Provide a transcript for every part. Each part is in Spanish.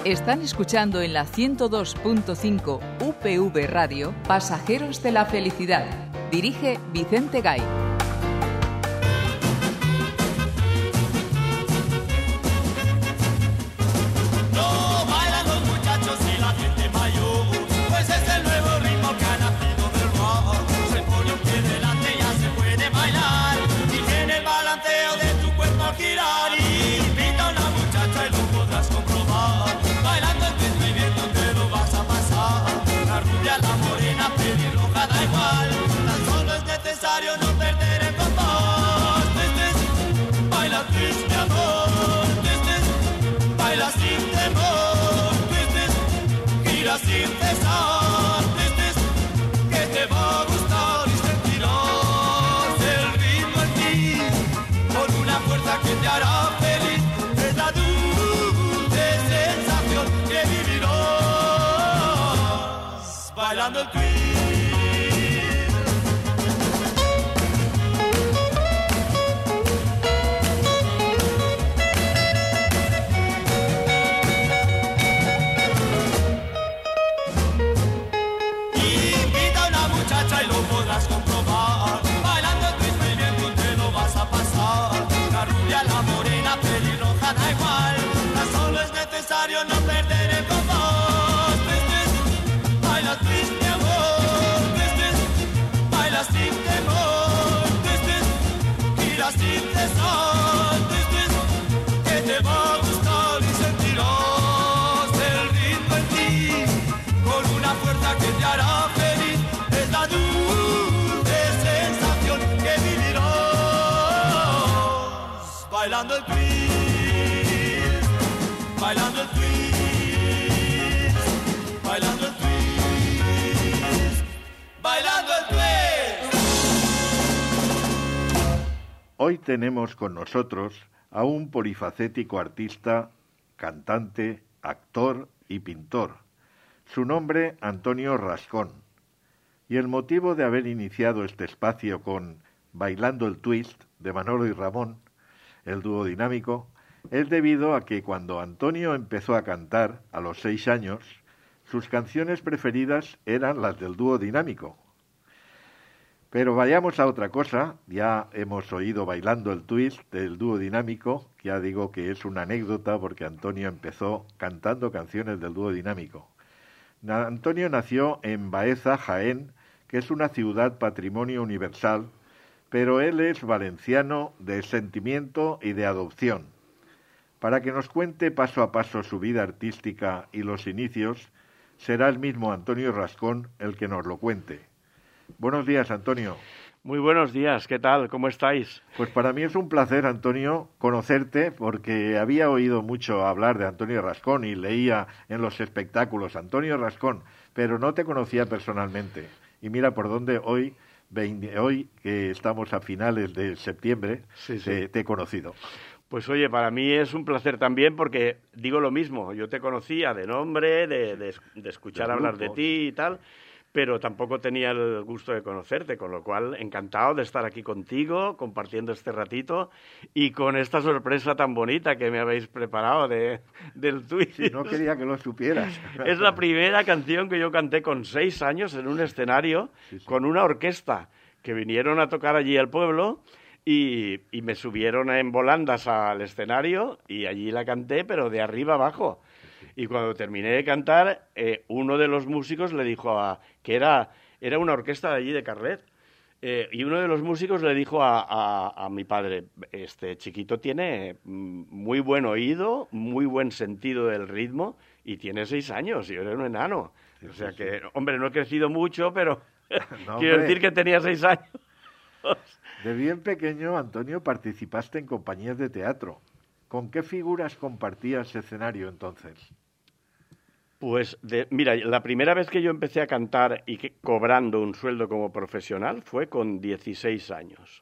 Están escuchando en la 102.5 UPV Radio Pasajeros de la Felicidad. Dirige Vicente Gay. Sin cesar, que te va a gustar y sentirás el ritmo en ti, con una fuerza que te hará feliz, es la dulce sensación que vivirás bailando el twist. No perder el compás, baila twist, mi amor, baila sin temor, gira sin cesar, que te va a gustar y sentirás el ritmo en ti, con una fuerza que te hará feliz, es la dulce sensación que vivirás bailando el twist, bailando el twist. Hoy tenemos con nosotros a un polifacético artista, cantante, actor y pintor. Su nombre, Antonio Rascón. Y el motivo de haber iniciado este espacio con Bailando el Twist de Manolo y Ramón, el dúo dinámico, es debido a que cuando Antonio empezó a cantar a los 6 años, sus canciones preferidas eran las del dúo dinámico. Pero vayamos a otra cosa. Ya hemos oído Bailando el Twist del dúo dinámico. Ya digo que es una anécdota porque Antonio empezó cantando canciones del dúo dinámico. Antonio nació en Baeza, Jaén, que es una ciudad patrimonio universal, pero él es valenciano de sentimiento y de adopción. Para que nos cuente paso a paso su vida artística y los inicios, será el mismo Antonio Rascón el que nos lo cuente. Buenos días, Antonio. Muy buenos días, ¿qué tal? ¿Cómo estáis? Pues para mí es un placer, Antonio, conocerte, porque había oído mucho hablar de Antonio Rascón y leía en los espectáculos Antonio Rascón, pero no te conocía personalmente. Y mira por dónde hoy que estamos a finales de septiembre, sí. Te he conocido. Pues oye, para mí es un placer también porque digo lo mismo, yo te conocía de nombre, de escuchar hablar de ti y tal, pero tampoco tenía el gusto de conocerte, con lo cual encantado de estar aquí contigo, compartiendo este ratito y con esta sorpresa tan bonita que me habéis preparado del Twist. Sí, no quería que lo supieras. Es la primera canción que yo canté con 6 años en un escenario con una orquesta que vinieron a tocar allí al pueblo y me subieron en volandas al escenario y allí la canté, pero de arriba abajo. Y cuando terminé de cantar, uno de los músicos le dijo que era una orquesta de allí de Carlet, y uno de los músicos le dijo a mi padre, este chiquito tiene muy buen oído, muy buen sentido del ritmo, y tiene 6 años, y yo era un enano. Sí, o sea que, hombre, no he crecido mucho, pero no, quiero decir que tenía 6 años. De bien pequeño, Antonio, participaste en compañías de teatro. ¿Con qué figuras compartías escenario entonces? Pues, mira, la primera vez que yo empecé a cantar y cobrando un sueldo como profesional fue con 16 años.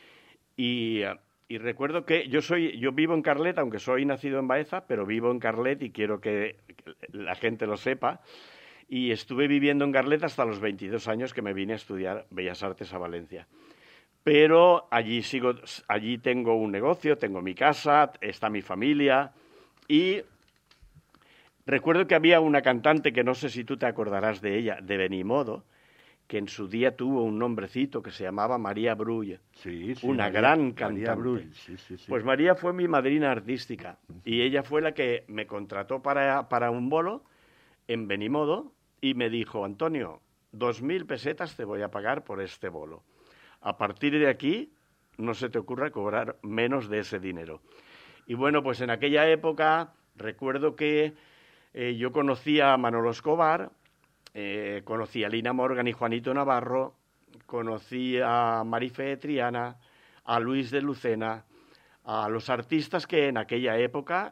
Y recuerdo que yo vivo en Carlet, aunque soy nacido en Baeza, pero vivo en Carlet y quiero que la gente lo sepa. Y estuve viviendo en Carlet hasta los 22 años que me vine a estudiar Bellas Artes a Valencia. Pero allí tengo un negocio, tengo mi casa, está mi familia y Recuerdo que había una cantante, que no sé si tú te acordarás de ella, de Benimodo, que en su día tuvo un nombrecito que se llamaba María Brull, Sí, una gran cantante. María Brull, sí. Pues María fue mi madrina artística y ella fue la que me contrató para un bolo en Benimodo y me dijo, Antonio, 2.000 pesetas te voy a pagar por este bolo. A partir de aquí no se te ocurra cobrar menos de ese dinero. Y bueno, pues en aquella época recuerdo que yo conocí a Manolo Escobar, conocí a Lina Morgan y Juanito Navarro, conocí a Marife Triana, a Luis de Lucena, a los artistas que en aquella época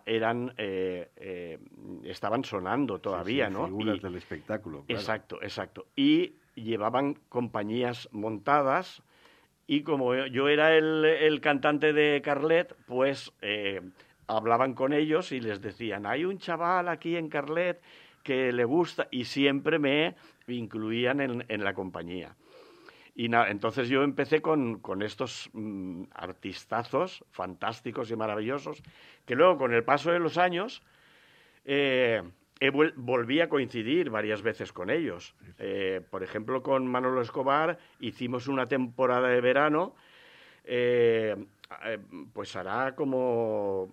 estaban sonando todavía, sí, ¿no? Figuras del espectáculo, claro. Exacto. Y llevaban compañías montadas y como yo era el cantante de Carlet, pues hablaban con ellos y les decían, hay un chaval aquí en Carlet que le gusta, y siempre me incluían en la compañía. Y entonces yo empecé con estos artistazos fantásticos y maravillosos, que luego con el paso de los años volví a coincidir varias veces con ellos. Por ejemplo, con Manolo Escobar hicimos una temporada de verano, pues hará como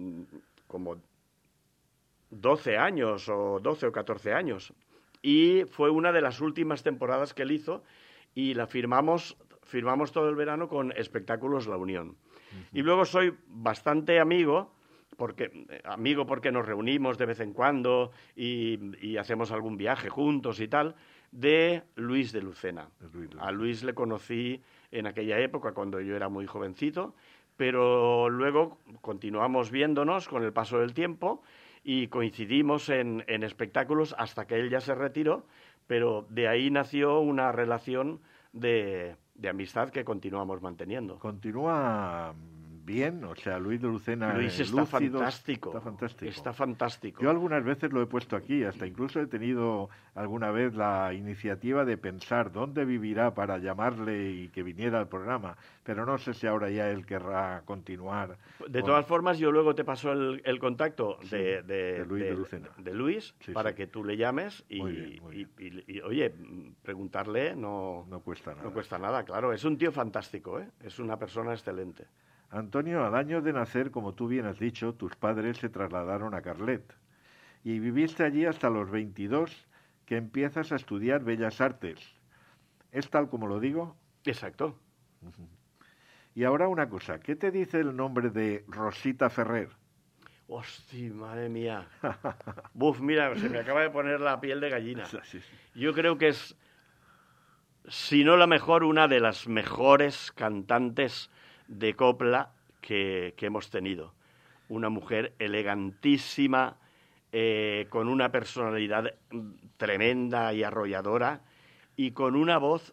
12 años o 12 o 14 años. Y fue una de las últimas temporadas que él hizo y la firmamos todo el verano con Espectáculos La Unión. Uh-huh. Y luego soy bastante amigo porque nos reunimos de vez en cuando y hacemos algún viaje juntos y tal, de Luis de Lucena. A Luis le conocí en aquella época cuando yo era muy jovencito, pero luego continuamos viéndonos con el paso del tiempo y coincidimos en espectáculos hasta que él ya se retiró, pero de ahí nació una relación de amistad que continuamos manteniendo. Continúa bien, o sea, Luis de Lucena Luis está fantástico. Está fantástico. Yo algunas veces lo he puesto aquí, hasta incluso he tenido alguna vez la iniciativa de pensar dónde vivirá para llamarle y que viniera al programa, pero no sé si ahora ya él querrá continuar. De todas formas, yo luego te paso el contacto de Luis de Lucena. De Luis, para que tú le llames y, muy bien. Y, oye, preguntarle no cuesta nada. No cuesta nada, claro. Es un tío fantástico, ¿eh? Es una persona excelente. Antonio, al año de nacer, como tú bien has dicho, tus padres se trasladaron a Carlet y viviste allí hasta los 22, que empiezas a estudiar Bellas Artes. ¿Es tal como lo digo? Exacto. Y ahora una cosa, ¿qué te dice el nombre de Rosita Ferrer? ¡Hostia, madre mía! Buf, mira, se me acaba de poner la piel de gallina. Sí. Yo creo que es, si no la mejor, una de las mejores cantantes de copla que hemos tenido. Una mujer elegantísima, con una personalidad tremenda y arrolladora y con una voz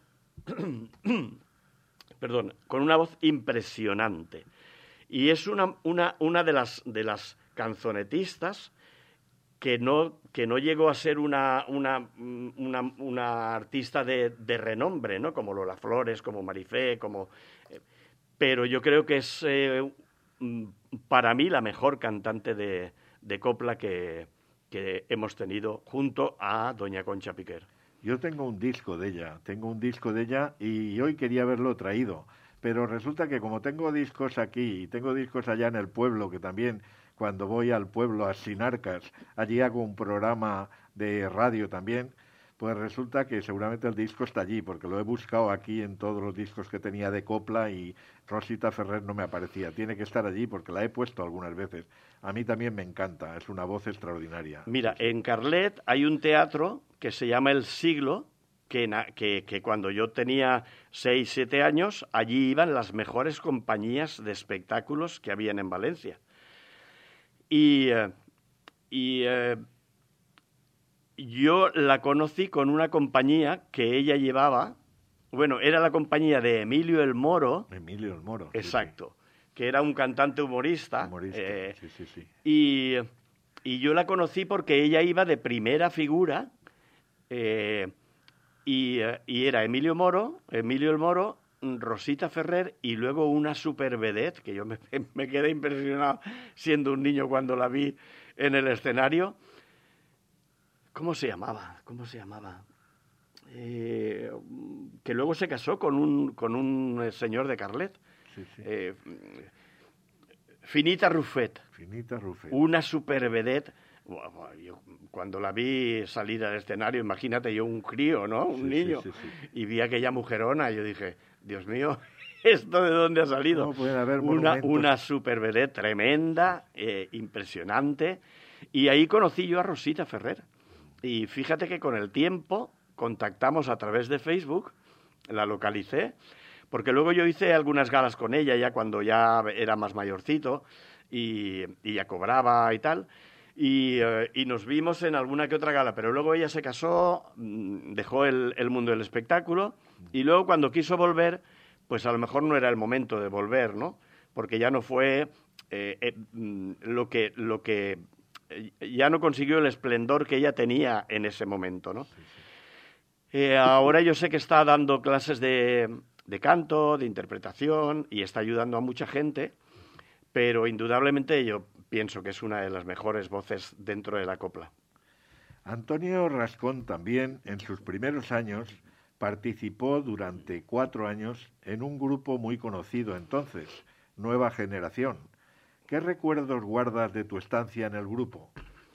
con una voz impresionante. Y es una de las canzonetistas que no llegó a ser una artista de renombre, ¿no? Como Lola Flores, como Marifé, pero yo creo que es para mí la mejor cantante de copla que hemos tenido junto a doña Concha Piquer. Yo tengo un disco de ella y hoy quería haberlo traído, pero resulta que como tengo discos aquí y tengo discos allá en el pueblo, que también cuando voy al pueblo, a Sinarcas, allí hago un programa de radio también, pues resulta que seguramente el disco está allí, porque lo he buscado aquí en todos los discos que tenía de copla y Rosita Ferrer no me aparecía. Tiene que estar allí porque la he puesto algunas veces. A mí también me encanta, es una voz extraordinaria. Mira, en Carlet hay un teatro que se llama El Siglo, que cuando yo tenía 6, 7 años, allí iban las mejores compañías de espectáculos que habían en Valencia. Yo la conocí con una compañía que ella llevaba, bueno, era la compañía de Emilio el Moro. Emilio el Moro. Exacto, sí. Que era un cantante humorista. Sí. Y yo la conocí porque ella iba de primera figura y era Emilio el Moro, Rosita Ferrer y luego una super vedette, que yo me quedé impresionado siendo un niño cuando la vi en el escenario, ¿Cómo se llamaba? Que luego se casó con un señor de Carlet. Sí, sí. Finita Ruffet. Finita Ruffet. Una super vedette. Yo, cuando la vi salir al escenario, imagínate yo un crío, ¿no? Un niño. Sí, sí, sí. Y vi aquella mujerona y yo dije, Dios mío, ¿esto de dónde ha salido? No puede haber una super vedette tremenda, impresionante. Y ahí conocí yo a Rosita Ferrer. Y fíjate que con el tiempo contactamos a través de Facebook, la localicé, porque luego yo hice algunas galas con ella ya cuando ya era más mayorcito y ya cobraba y tal. Y nos vimos en alguna que otra gala, pero luego ella se casó, dejó el mundo del espectáculo y luego cuando quiso volver, pues a lo mejor no era el momento de volver, ¿no? Porque ya no fue lo que ya no consiguió el esplendor que ella tenía en ese momento, ¿no? Ahora yo sé que está dando clases de canto, de interpretación y está ayudando a mucha gente, pero indudablemente yo pienso que es una de las mejores voces dentro de la copla. Antonio Rascón también, en sus primeros años, participó durante 4 años en un grupo muy conocido entonces, Nueva Generación. ¿Qué recuerdos guardas de tu estancia en el grupo?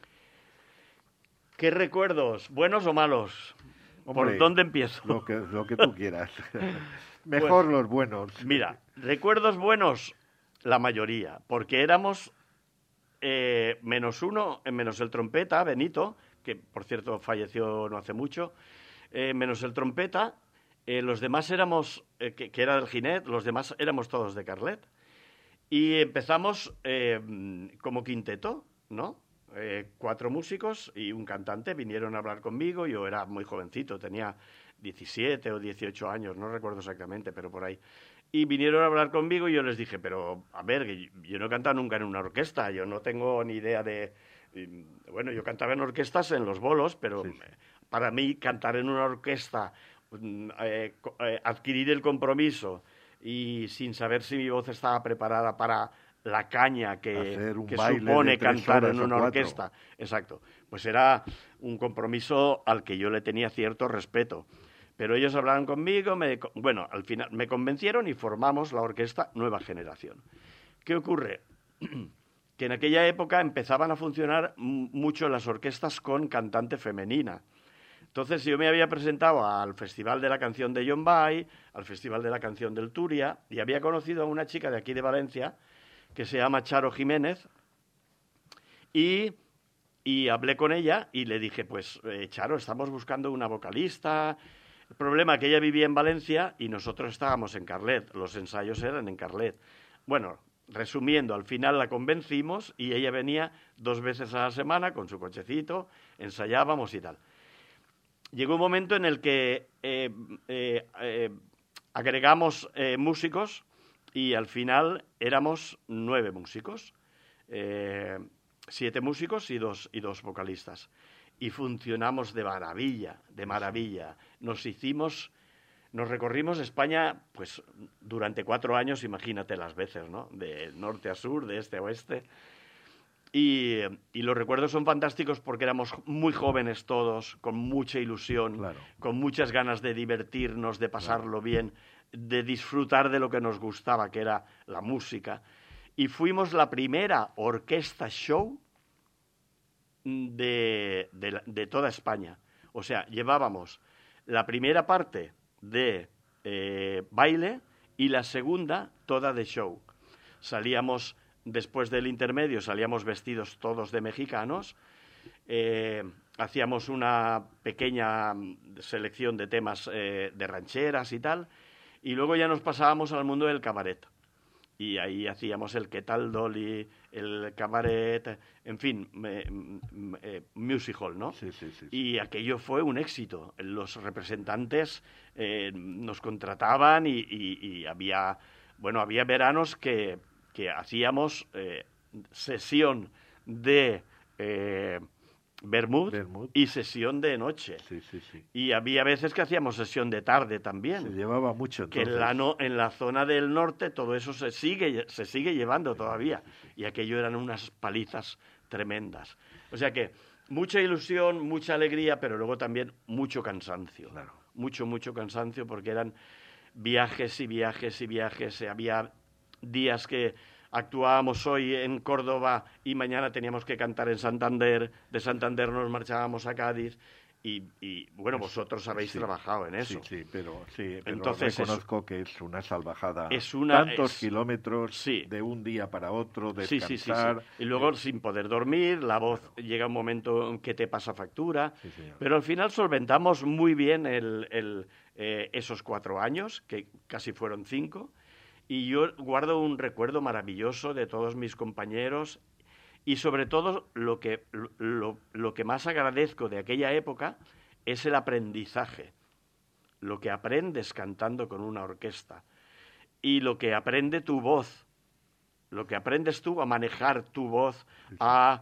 ¿Qué recuerdos? ¿Buenos o malos? Hombre, ¿Por dónde empiezo? Lo que tú quieras. Mejor pues, los buenos. Mira, recuerdos buenos, la mayoría, porque éramos menos uno, menos el trompeta, Benito, que por cierto falleció no hace mucho, menos el trompeta, los demás éramos, que era del Ginet, los demás éramos todos de Carlet. Y empezamos como quinteto, ¿no? 4 músicos y un cantante vinieron a hablar conmigo. Yo era muy jovencito, tenía 17 o 18 años, no recuerdo exactamente, pero por ahí. Y vinieron a hablar conmigo y yo les dije, pero a ver, que yo no he cantado nunca en una orquesta, yo no tengo ni idea de... Bueno, yo cantaba en orquestas en los bolos, pero sí. Para mí cantar en una orquesta, adquirir el compromiso y sin saber si mi voz estaba preparada para la caña que supone cantar en una orquesta. Exacto. Pues era un compromiso al que yo le tenía cierto respeto. Pero ellos hablaron conmigo, bueno, al final me convencieron y formamos la orquesta Nueva Generación. ¿Qué ocurre? Que en aquella época empezaban a funcionar mucho las orquestas con cantante femenina. Entonces yo me había presentado al Festival de la Canción de Llombay, al Festival de la Canción del Túria, y había conocido a una chica de aquí de Valencia que se llama Charo Jiménez, y hablé con ella y le dije, pues Charo, estamos buscando una vocalista. El problema es que ella vivía en Valencia y nosotros estábamos en Carlet, los ensayos eran en Carlet. Bueno, resumiendo, al final la convencimos y ella venía 2 veces a la semana con su cochecito, ensayábamos y tal. Llegó un momento en el que agregamos músicos y al final éramos 9 músicos, 7 músicos y dos vocalistas. Y funcionamos de maravilla, de maravilla. Nos recorrimos España pues durante 4 años, imagínate las veces, ¿no? De norte a sur, de este a oeste. Y los recuerdos son fantásticos porque éramos muy jóvenes todos, con mucha ilusión, claro, con muchas ganas de divertirnos, de pasarlo bien, de disfrutar de lo que nos gustaba, que era la música. Y fuimos la primera orquesta show de toda España. O sea, llevábamos la primera parte de baile y la segunda toda de show. Salíamos... Después del intermedio salíamos vestidos todos de mexicanos, hacíamos una pequeña selección de temas de rancheras y tal, y luego ya nos pasábamos al mundo del cabaret. Y ahí hacíamos el ¿Qué tal, Dolly?, el cabaret, en fin, music hall, ¿no? Sí. Y aquello fue un éxito. Los representantes nos contrataban y había veranos que hacíamos sesión de vermut y sesión de noche. Sí. Y había veces que hacíamos sesión de tarde también. Se llevaba mucho entonces. Que en la zona del norte todo eso se sigue llevando todavía. Y aquello eran unas palizas tremendas. O sea que Mucha ilusión, mucha alegría, pero luego también mucho cansancio. Claro. Mucho cansancio, porque eran viajes y viajes y viajes. Había días que actuábamos hoy en Córdoba y mañana teníamos que cantar en Santander. De Santander nos marchábamos a Cádiz. Y bueno, vosotros habéis trabajado en eso. Sí, pero Entonces, reconozco que es una salvajada. Tantos kilómetros de un día para otro, Sí. descansar. Y luego sin poder dormir, la voz llega un momento en que te pasa factura. Sí, señor. Pero al final solventamos muy bien esos 4 años, que casi fueron 5. Y yo guardo un recuerdo maravilloso de todos mis compañeros. Y sobre todo lo que más agradezco de aquella época es el aprendizaje, lo que aprendes cantando con una orquesta y lo que aprende tu voz, lo que aprendes tú a manejar tu voz, a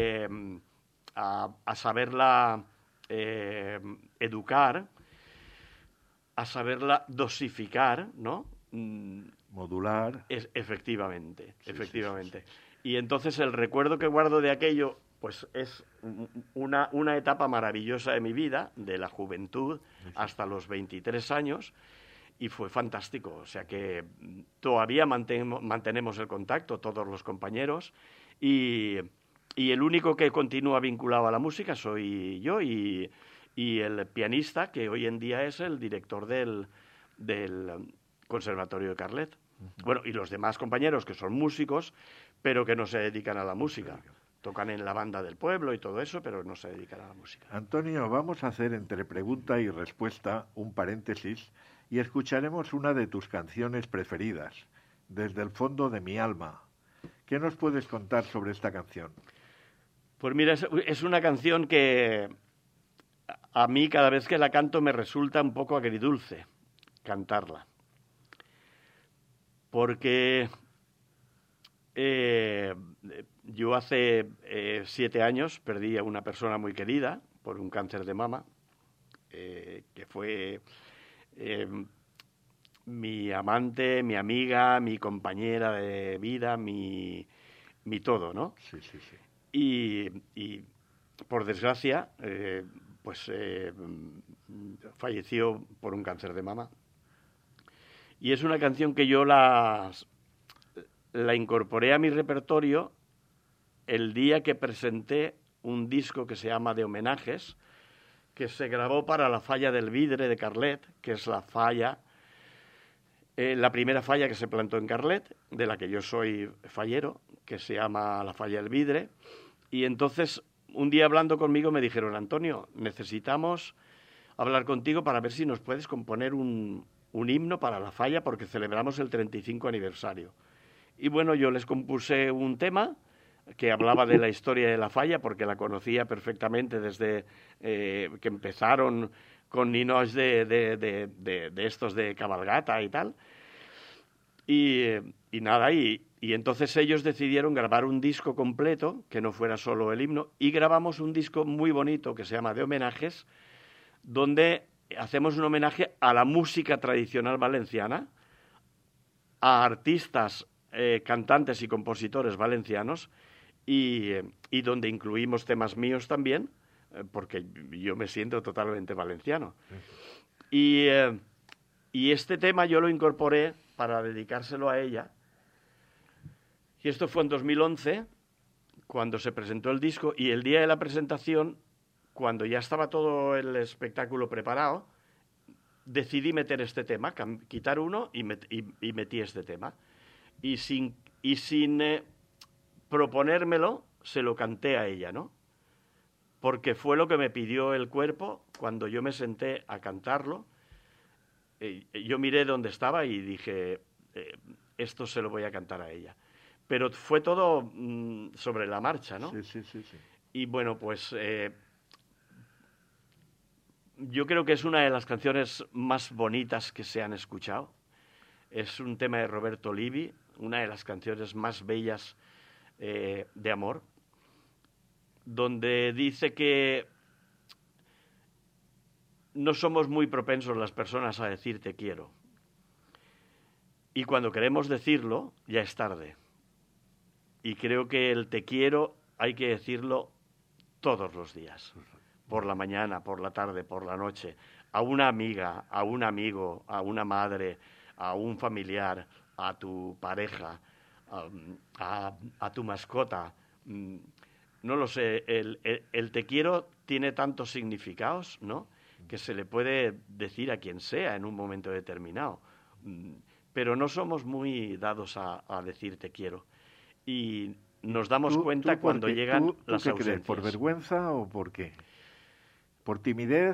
saberla educar, a saberla dosificar, ¿no? Modular. Efectivamente. Sí. Y entonces el recuerdo que guardo de aquello, pues es una etapa maravillosa de mi vida, de la juventud hasta los 23 años, y fue fantástico. O sea que todavía mantenemos el contacto, todos los compañeros, y el único que continúa vinculado a la música soy yo y el pianista, que hoy en día es el director del Conservatorio de Carlet. Bueno, y los demás compañeros que son músicos, pero que no se dedican a la música. Tocan en la banda del pueblo y todo eso, pero no se dedican a la música. Antonio, vamos a hacer entre pregunta y respuesta un paréntesis y escucharemos una de tus canciones preferidas, Desde el fondo de mi alma. ¿Qué nos puedes contar sobre esta canción? Pues mira, es una canción que a mí cada vez que la canto me resulta un poco agridulce cantarla. Porque yo hace 7 años perdí a una persona muy querida por un cáncer de mama, que fue mi amante, mi amiga, mi compañera de vida, mi todo, ¿no? Sí. Y por desgracia, falleció por un cáncer de mama. Y es una canción que yo la incorporé a mi repertorio el día que presenté un disco que se llama De Homenajes, que se grabó para la Falla del Vidre de Carlet, que es la primera falla que se plantó en Carlet, de la que yo soy fallero, que se llama la Falla del Vidre. Y entonces, un día hablando conmigo me dijeron: Antonio, necesitamos hablar contigo para ver si nos puedes componer un himno para la falla, porque celebramos el 35 aniversario. Y bueno, yo les compuse un tema que hablaba de la historia de la falla, porque la conocía perfectamente desde que empezaron con ninos de estos de cabalgata y tal. Y entonces ellos decidieron grabar un disco completo, que no fuera solo el himno, y grabamos un disco muy bonito que se llama De Homenajes, donde hacemos un homenaje a la música tradicional valenciana, a artistas, cantantes y compositores valencianos, y donde incluimos temas míos también, porque yo me siento totalmente valenciano. Y este tema yo lo incorporé para dedicárselo a ella. Y esto fue en 2011, cuando se presentó el disco, y el día de la presentación, cuando ya estaba todo el espectáculo preparado, decidí meter este tema, quitar uno y metí este tema. Y sin proponérmelo, se lo canté a ella, ¿no? Porque fue lo que me pidió el cuerpo cuando yo me senté a cantarlo. Yo miré dónde estaba y dije, esto se lo voy a cantar a ella. Pero fue todo sobre la marcha, ¿no? Sí. Y bueno, pues yo creo que es una de las canciones más bonitas que se han escuchado. Es un tema de Roberto Livi, una de las canciones más bellas de amor, donde dice que no somos muy propensos las personas a decir te quiero. Y cuando queremos decirlo, ya es tarde. Y creo que el te quiero hay que decirlo todos los días, por la mañana, por la tarde, por la noche, a una amiga, a un amigo, a una madre, a un familiar, a tu pareja, a tu mascota. No lo sé, el te quiero tiene tantos significados, ¿no?, que se le puede decir a quien sea en un momento determinado. Pero no somos muy dados a decir te quiero. Y nos damos cuenta cuando llegan las ausencias. ¿Crees? ¿Por vergüenza o por qué? ¿Por timidez?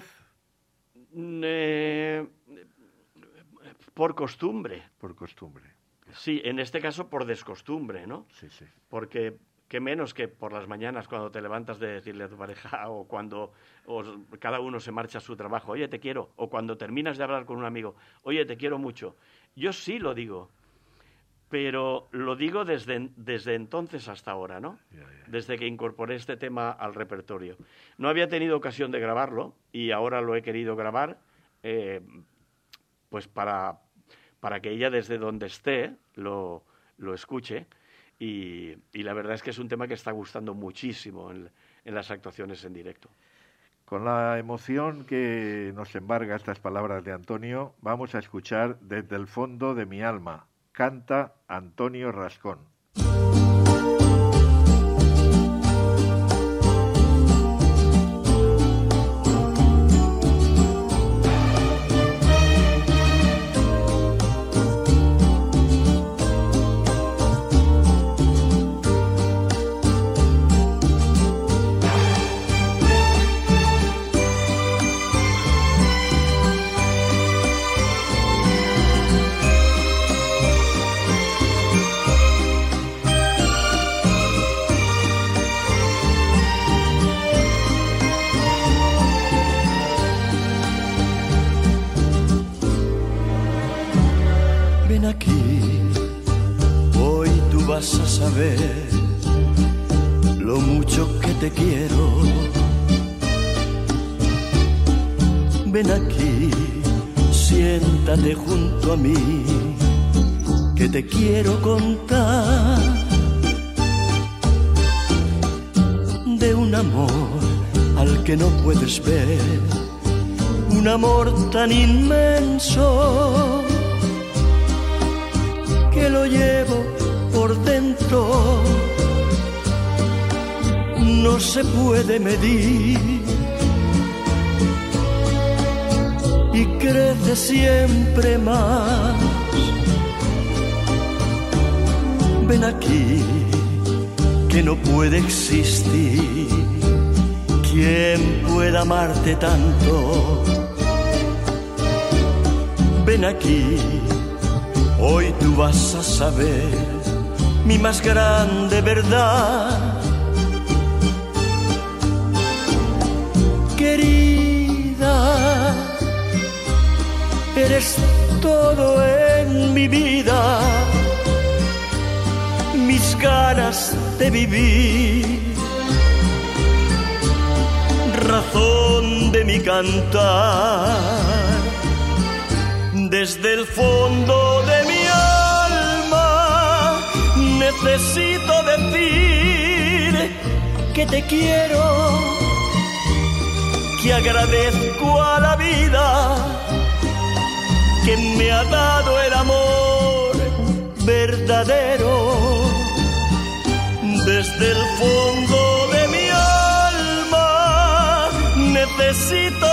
Por costumbre. Por costumbre. Sí, en este caso por descostumbre, ¿no? Sí, sí. Porque qué menos que por las mañanas cuando te levantas de decirle a tu pareja, o cuando cada uno se marcha a su trabajo, oye, te quiero, o cuando terminas de hablar con un amigo, oye, te quiero mucho. Yo sí lo digo, pero lo digo desde entonces hasta ahora, ¿no? Desde que incorporé este tema al repertorio. No había tenido ocasión de grabarlo y ahora lo he querido grabar, pues para que ella desde donde esté lo escuche. Y la verdad es que es un tema que está gustando muchísimo en las actuaciones en directo. Con la emoción que nos embarga estas palabras de Antonio, vamos a escuchar Desde el fondo de mi alma. Canta Antonio Rascón. Vas a saber lo mucho que te quiero. Ven aquí, siéntate junto a mí, que te quiero contar de un amor al que no puedes ver, un amor tan inmenso que lo llevo por dentro, no se puede medir y crece siempre más. Ven aquí, que no puede existir quien pueda amarte tanto. Ven aquí, hoy tú vas a saber mi más grande verdad. Querida, eres todo en mi vida, mis ganas de vivir, razón de mi cantar, desde el fondo de mi necesito decir que te quiero, que agradezco a la vida que me ha dado el amor verdadero. Desde el fondo de mi alma necesito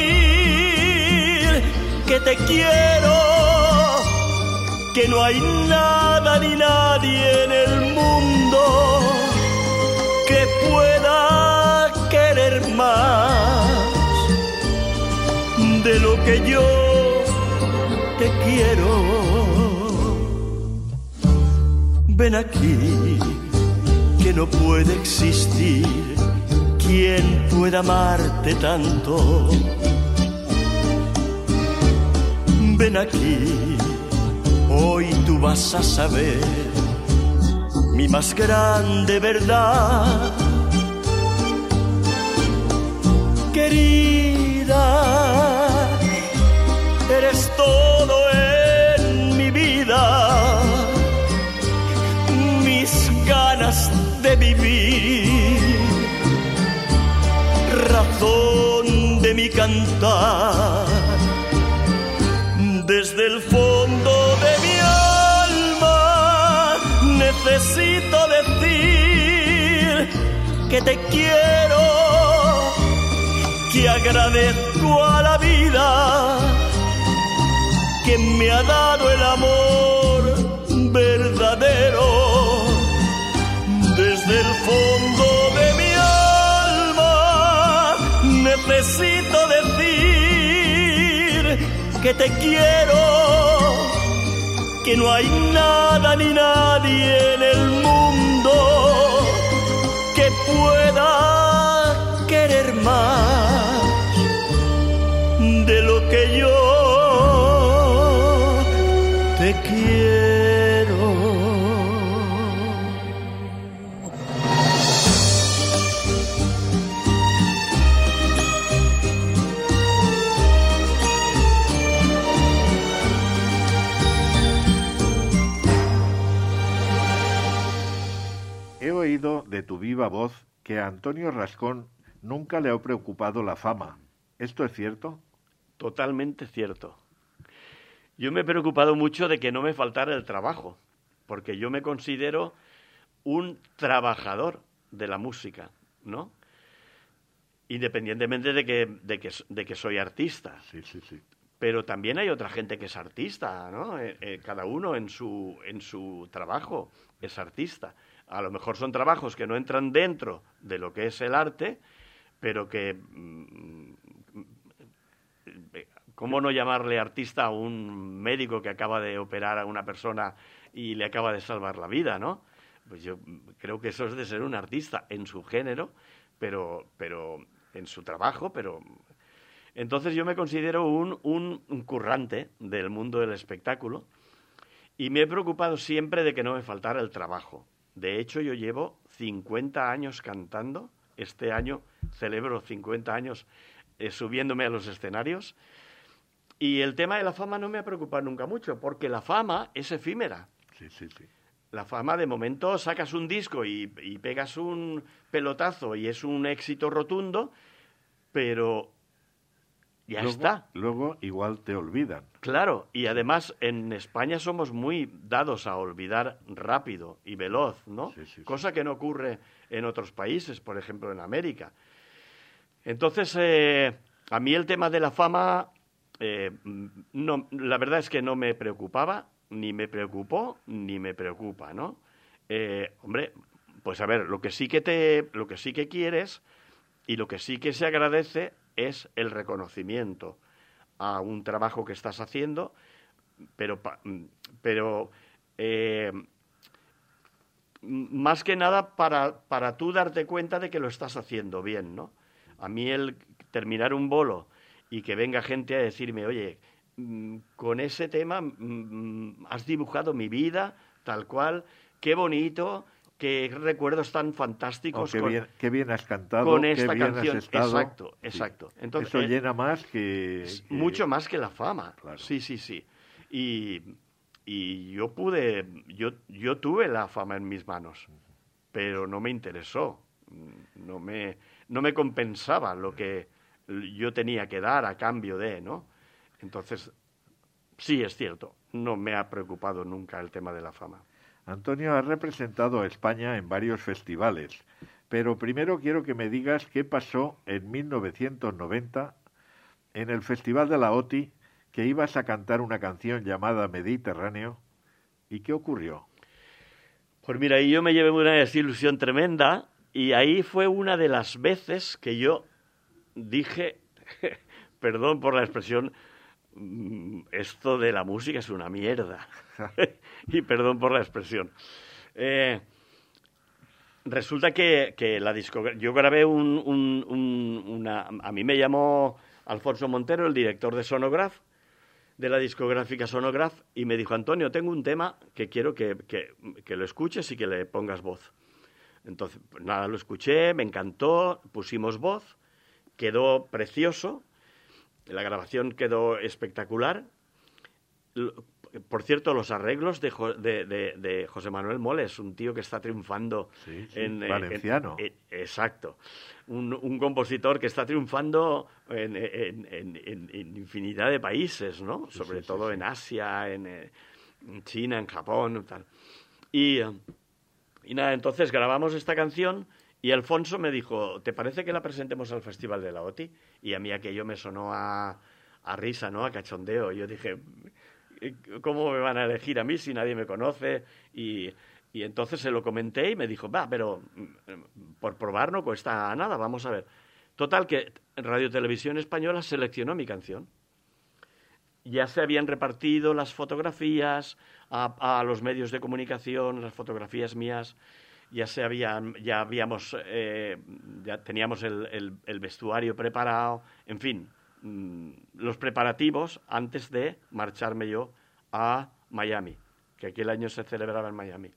decir que te quiero, que no hay nada ni nadie en el mundo que pueda querer más de lo que yo te quiero. Ven aquí, que no puede existir quien pueda amarte tanto. Ven aquí, hoy tú vas a saber mi más grande verdad. Querida, eres todo en mi vida, mis ganas de vivir, el fondo de mi alma necesito decir que te quiero, que agradezco a la vida que me ha dado el amor verdadero. Desde el fondo de mi alma necesito decir que te quiero, que no hay nada ni nadie en el mundo que pueda querer más de lo que yo te quiero. He oído de tu viva voz que a Antonio Rascón nunca le ha preocupado la fama. ¿Esto es cierto? Totalmente cierto. Yo me he preocupado mucho de que no me faltara el trabajo, porque yo me considero un trabajador de la música, ¿no? Independientemente de que soy artista. Sí, sí, sí. Pero también hay otra gente que es artista, ¿no? Cada uno en su trabajo es artista. A lo mejor son trabajos que no entran dentro de lo que es el arte, pero que... ¿Cómo no llamarle artista a un médico que acaba de operar a una persona y le acaba de salvar la vida, ¿no? Pues yo creo que eso es de ser un artista en su género, pero en su trabajo, pero... Entonces yo me considero un currante del mundo del espectáculo y me he preocupado siempre de que no me faltara el trabajo. De hecho, yo llevo 50 años cantando. Este año celebro 50 años subiéndome a los escenarios. Y el tema de la fama no me ha preocupado nunca mucho, porque la fama es efímera. Sí, sí, sí. La fama, de momento, sacas un disco y pegas un pelotazo y es un éxito rotundo, pero ya está. Luego igual te olvidan. Claro, y además en España somos muy dados a olvidar rápido y veloz, ¿no? Sí, sí, Cosa que no ocurre en otros países, por ejemplo en América. Entonces, a mí el tema de la fama, no, la verdad es que no me preocupaba, ni me preocupó, ni me preocupa, ¿no? Hombre, pues a ver, lo que sí que quieres y lo que sí que se agradece es el reconocimiento a un trabajo que estás haciendo, pero más que nada para tú darte cuenta de que lo estás haciendo bien, ¿no? A mí el terminar un bolo y que venga gente a decirme, oye, con ese tema has dibujado mi vida, tal cual, qué bonito, qué recuerdos tan fantásticos. Qué bien has cantado, con esta qué bien canción. has estado. Exacto. Sí. Entonces, eso llena más que... Mucho más que la fama. Claro. Sí. Y yo tuve la fama en mis manos, pero no me interesó. No me compensaba lo que yo tenía que dar a cambio de, ¿no? Entonces, sí, es cierto, no me ha preocupado nunca el tema de la fama. Antonio, has representado a España en varios festivales, pero primero quiero que me digas qué pasó en 1990 en el Festival de la OTI, que ibas a cantar una canción llamada Mediterráneo, ¿y qué ocurrió? Pues mira, ahí yo me llevé una desilusión tremenda y ahí fue una de las veces que yo dije, perdón por la expresión, esto de la música es una mierda. Y perdón por la expresión. Resulta que la discográfica... Yo grabé a mí me llamó Alfonso Montero, el director de Sonograph, de la discográfica Sonograph, y me dijo, Antonio, tengo un tema que quiero que lo escuches y que le pongas voz. Entonces, pues nada, lo escuché, me encantó, pusimos voz, quedó precioso, la grabación quedó espectacular. Por cierto, los arreglos de José Manuel Moles, un tío que está triunfando valenciano. Exacto. Un compositor que está triunfando en infinidad de países, ¿no? Sobre todo en Asia, en China, en Japón, tal. Y nada, entonces grabamos esta canción y Alfonso me dijo, ¿te parece que la presentemos al Festival de la OTI? Y a mí aquello me sonó a risa, ¿no? A cachondeo. Y yo dije, ¿cómo me van a elegir a mí si nadie me conoce? Y entonces se lo comenté y me dijo, pero por probar no cuesta nada, vamos a ver. Total, que Radio Televisión Española seleccionó mi canción. Ya se habían repartido las fotografías a los medios de comunicación, las fotografías mías, ya teníamos el vestuario preparado, en fin, los preparativos antes de marcharme yo a Miami, que aquel año se celebraba en Miami.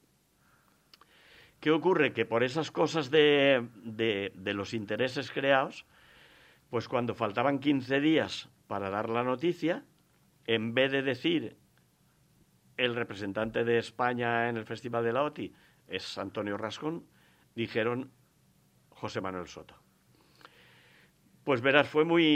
¿Qué ocurre? Que por esas cosas de los intereses creados, pues cuando faltaban 15 días para dar la noticia, en vez de decir el representante de España en el Festival de la OTI es Antonio Rascón, dijeron José Manuel Soto. Pues verás,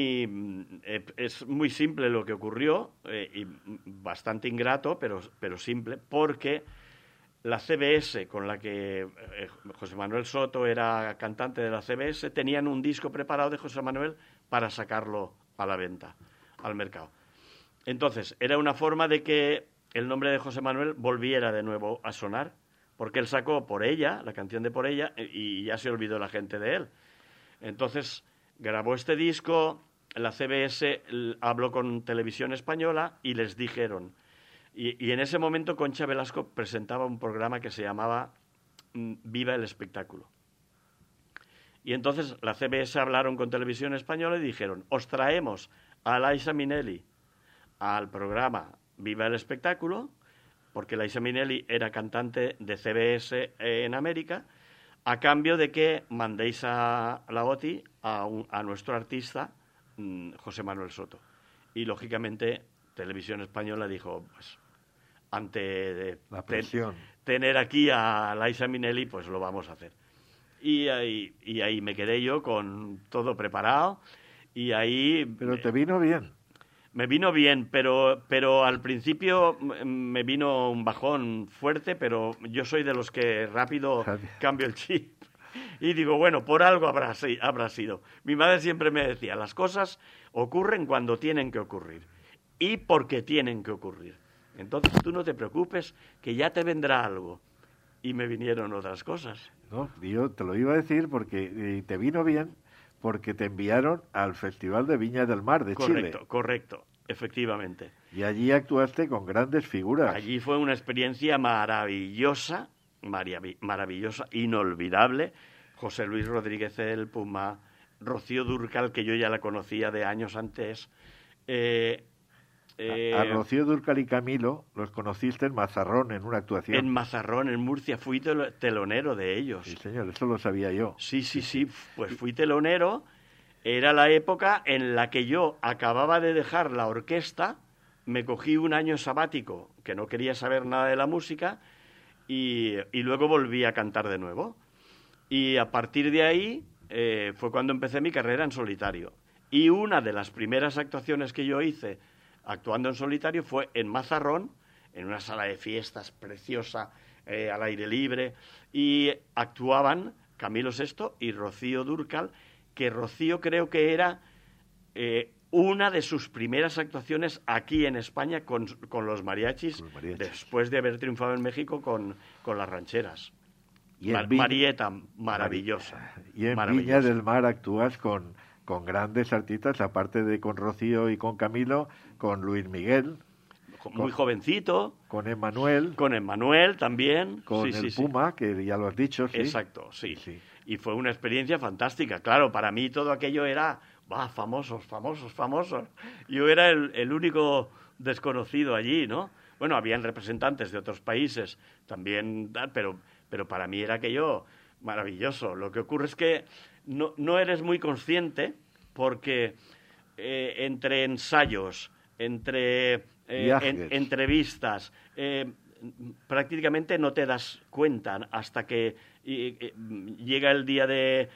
es muy simple lo que ocurrió, y bastante ingrato, pero simple, porque la CBS, con la que José Manuel Soto era cantante de la CBS, tenían un disco preparado de José Manuel para sacarlo a la venta, al mercado. Entonces, era una forma de que el nombre de José Manuel volviera de nuevo a sonar, porque él sacó Por ella, la canción de Por ella, y ya se olvidó la gente de él. Entonces, grabó este disco, la CBS habló con Televisión Española y les dijeron... Y en ese momento Concha Velasco presentaba un programa que se llamaba Viva el Espectáculo. Y entonces la CBS hablaron con Televisión Española y dijeron, os traemos a Liza Minnelli al programa Viva el Espectáculo, porque Liza Minnelli era cantante de CBS en América, a cambio de que mandéis a la OTI a nuestro artista, José Manuel Soto. Y lógicamente Televisión Española dijo, pues, ante la presión, tener aquí a Liza Minnelli, pues lo vamos a hacer. Y ahí me quedé yo con todo preparado y ahí... Pero te vino bien. Me vino bien, pero al principio me vino un bajón fuerte, pero yo soy de los que rápido cambio el chip. Y digo, bueno, por algo habrá sido. Mi madre siempre me decía, las cosas ocurren cuando tienen que ocurrir y porque tienen que ocurrir. Entonces tú no te preocupes, que ya te vendrá algo. Y me vinieron otras cosas. No, yo te lo iba a decir porque te vino bien, porque te enviaron al Festival de Viña del Mar de Chile. Correcto, efectivamente. Y allí actuaste con grandes figuras. Allí fue una experiencia maravillosa, inolvidable. José Luis Rodríguez el Puma, Rocío Dúrcal, que yo ya la conocía de años antes. A Rocío Dúrcal y Camilo los conociste en Mazarrón, en una actuación. En Mazarrón, en Murcia, fui telonero de ellos. Sí, señor, eso lo sabía yo. Sí, pues fui telonero. Era la época en la que yo acababa de dejar la orquesta, me cogí un año sabático, que no quería saber nada de la música, y luego volví a cantar de nuevo. Y a partir de ahí fue cuando empecé mi carrera en solitario. Y una de las primeras actuaciones que yo hice actuando en solitario fue en Mazarrón, en una sala de fiestas preciosa, al aire libre, y actuaban Camilo Sesto y Rocío Dúrcal, que Rocío creo que era una de sus primeras actuaciones aquí en España con los mariachis, después de haber triunfado en México con las rancheras. Y Marieta, maravillosa. Y en Viña del Mar actúas con grandes artistas, aparte de con Rocío y con Camilo, con Luis Miguel. Muy jovencito. Con Emmanuel. Con Emmanuel también. Con el Puma, que ya lo has dicho, sí. Exacto, sí. Y fue una experiencia fantástica. Claro, para mí todo aquello era, famosos. Yo era el único desconocido allí, ¿no? Bueno, habían representantes de otros países también, pero para mí era aquello maravilloso. Lo que ocurre es que no eres muy consciente porque entre ensayos, entre entrevistas. Prácticamente no te das cuenta hasta que llega el día de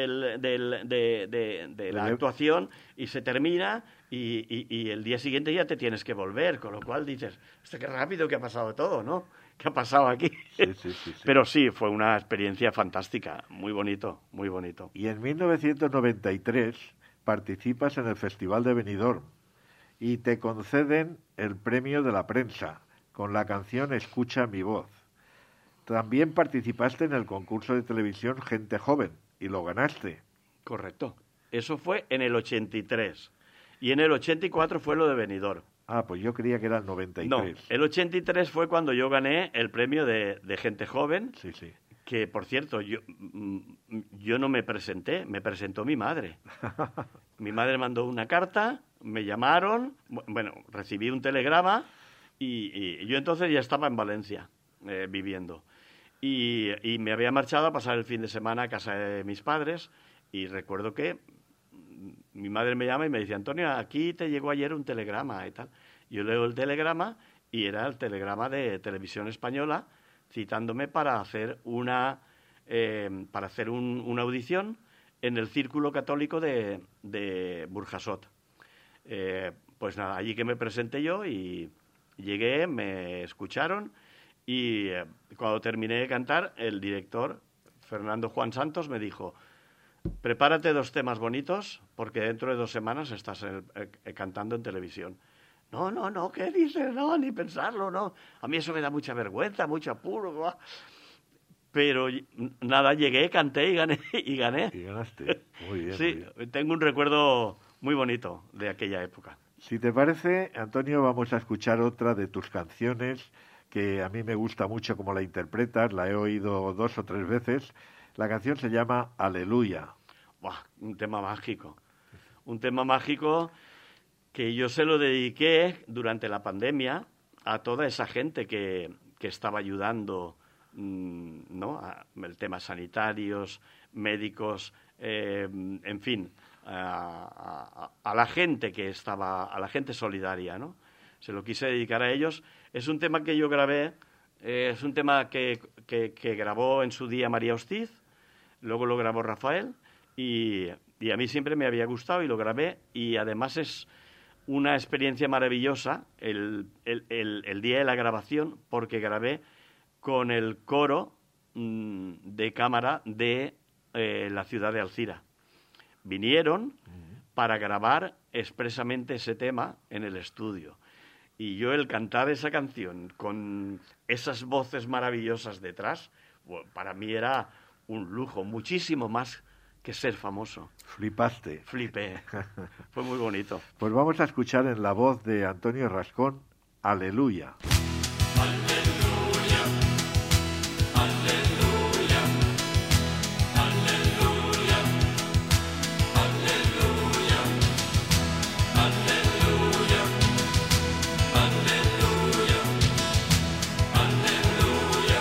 la actuación y se termina y el día siguiente ya te tienes que volver, con lo cual dices, qué rápido que ha pasado todo, ¿no? ¿Qué ha pasado aquí? Sí. Pero sí, fue una experiencia fantástica, muy bonito, muy bonito. Y en 1993 participas en el Festival de Benidorm y te conceden el premio de la prensa con la canción Escucha mi voz. También participaste en el concurso de televisión Gente Joven y lo ganaste. Correcto. Eso fue en el 83. Y en el 84 fue lo de Benidorm. Ah, pues yo creía que era el 93. No, el 83 fue cuando yo gané el premio de Gente Joven. Sí. Que, por cierto, yo no me presenté, me presentó mi madre. Mi madre mandó una carta, me llamaron, bueno, recibí un telegrama y yo entonces ya estaba en Valencia viviendo. Y me había marchado a pasar el fin de semana a casa de mis padres y recuerdo que mi madre me llama y me dice, Antonio, aquí te llegó ayer un telegrama y tal. Yo leo el telegrama y era el telegrama de Televisión Española citándome para hacer una audición en el Círculo Católico de Burjasot. Pues nada, allí que me presenté yo y llegué, me escucharon y cuando terminé de cantar, el director, Fernando Juan Santos, me dijo, prepárate 2 temas bonitos porque dentro de 2 semanas estás cantando en televisión. No, ¿qué dices? No, ni pensarlo, no. A mí eso me da mucha vergüenza, mucho apuro. Pero nada, llegué, canté y gané. Y ganaste. Muy bien. Sí, muy bien. Tengo un recuerdo muy bonito de aquella época. Si te parece, Antonio, vamos a escuchar otra de tus canciones que a mí me gusta mucho como la interpretas. La he oído 2 o 3 veces. La canción se llama Aleluya. ¡Buah! Un tema mágico. Un tema mágico que yo se lo dediqué durante la pandemia a toda esa gente que estaba ayudando, ¿no? El tema sanitarios, médicos, en fin, a la gente que estaba, a la gente solidaria, ¿no? Se lo quise dedicar a ellos. Es un tema que yo grabé, es un tema que grabó en su día María Hostiz, luego lo grabó Rafael y a mí siempre me había gustado y lo grabé y además es una experiencia maravillosa el día de la grabación porque grabé con el coro de cámara de la ciudad de Alcira. Vinieron para grabar expresamente ese tema en el estudio. Y yo el cantar esa canción con esas voces maravillosas detrás, bueno, para mí era un lujo, muchísimo más que ser famoso. Flipaste. Flipé. Fue muy bonito. Pues vamos a escuchar en la voz de Antonio Rascón, Aleluya. Aleluya, aleluya, aleluya, aleluya, aleluya, aleluya, aleluya,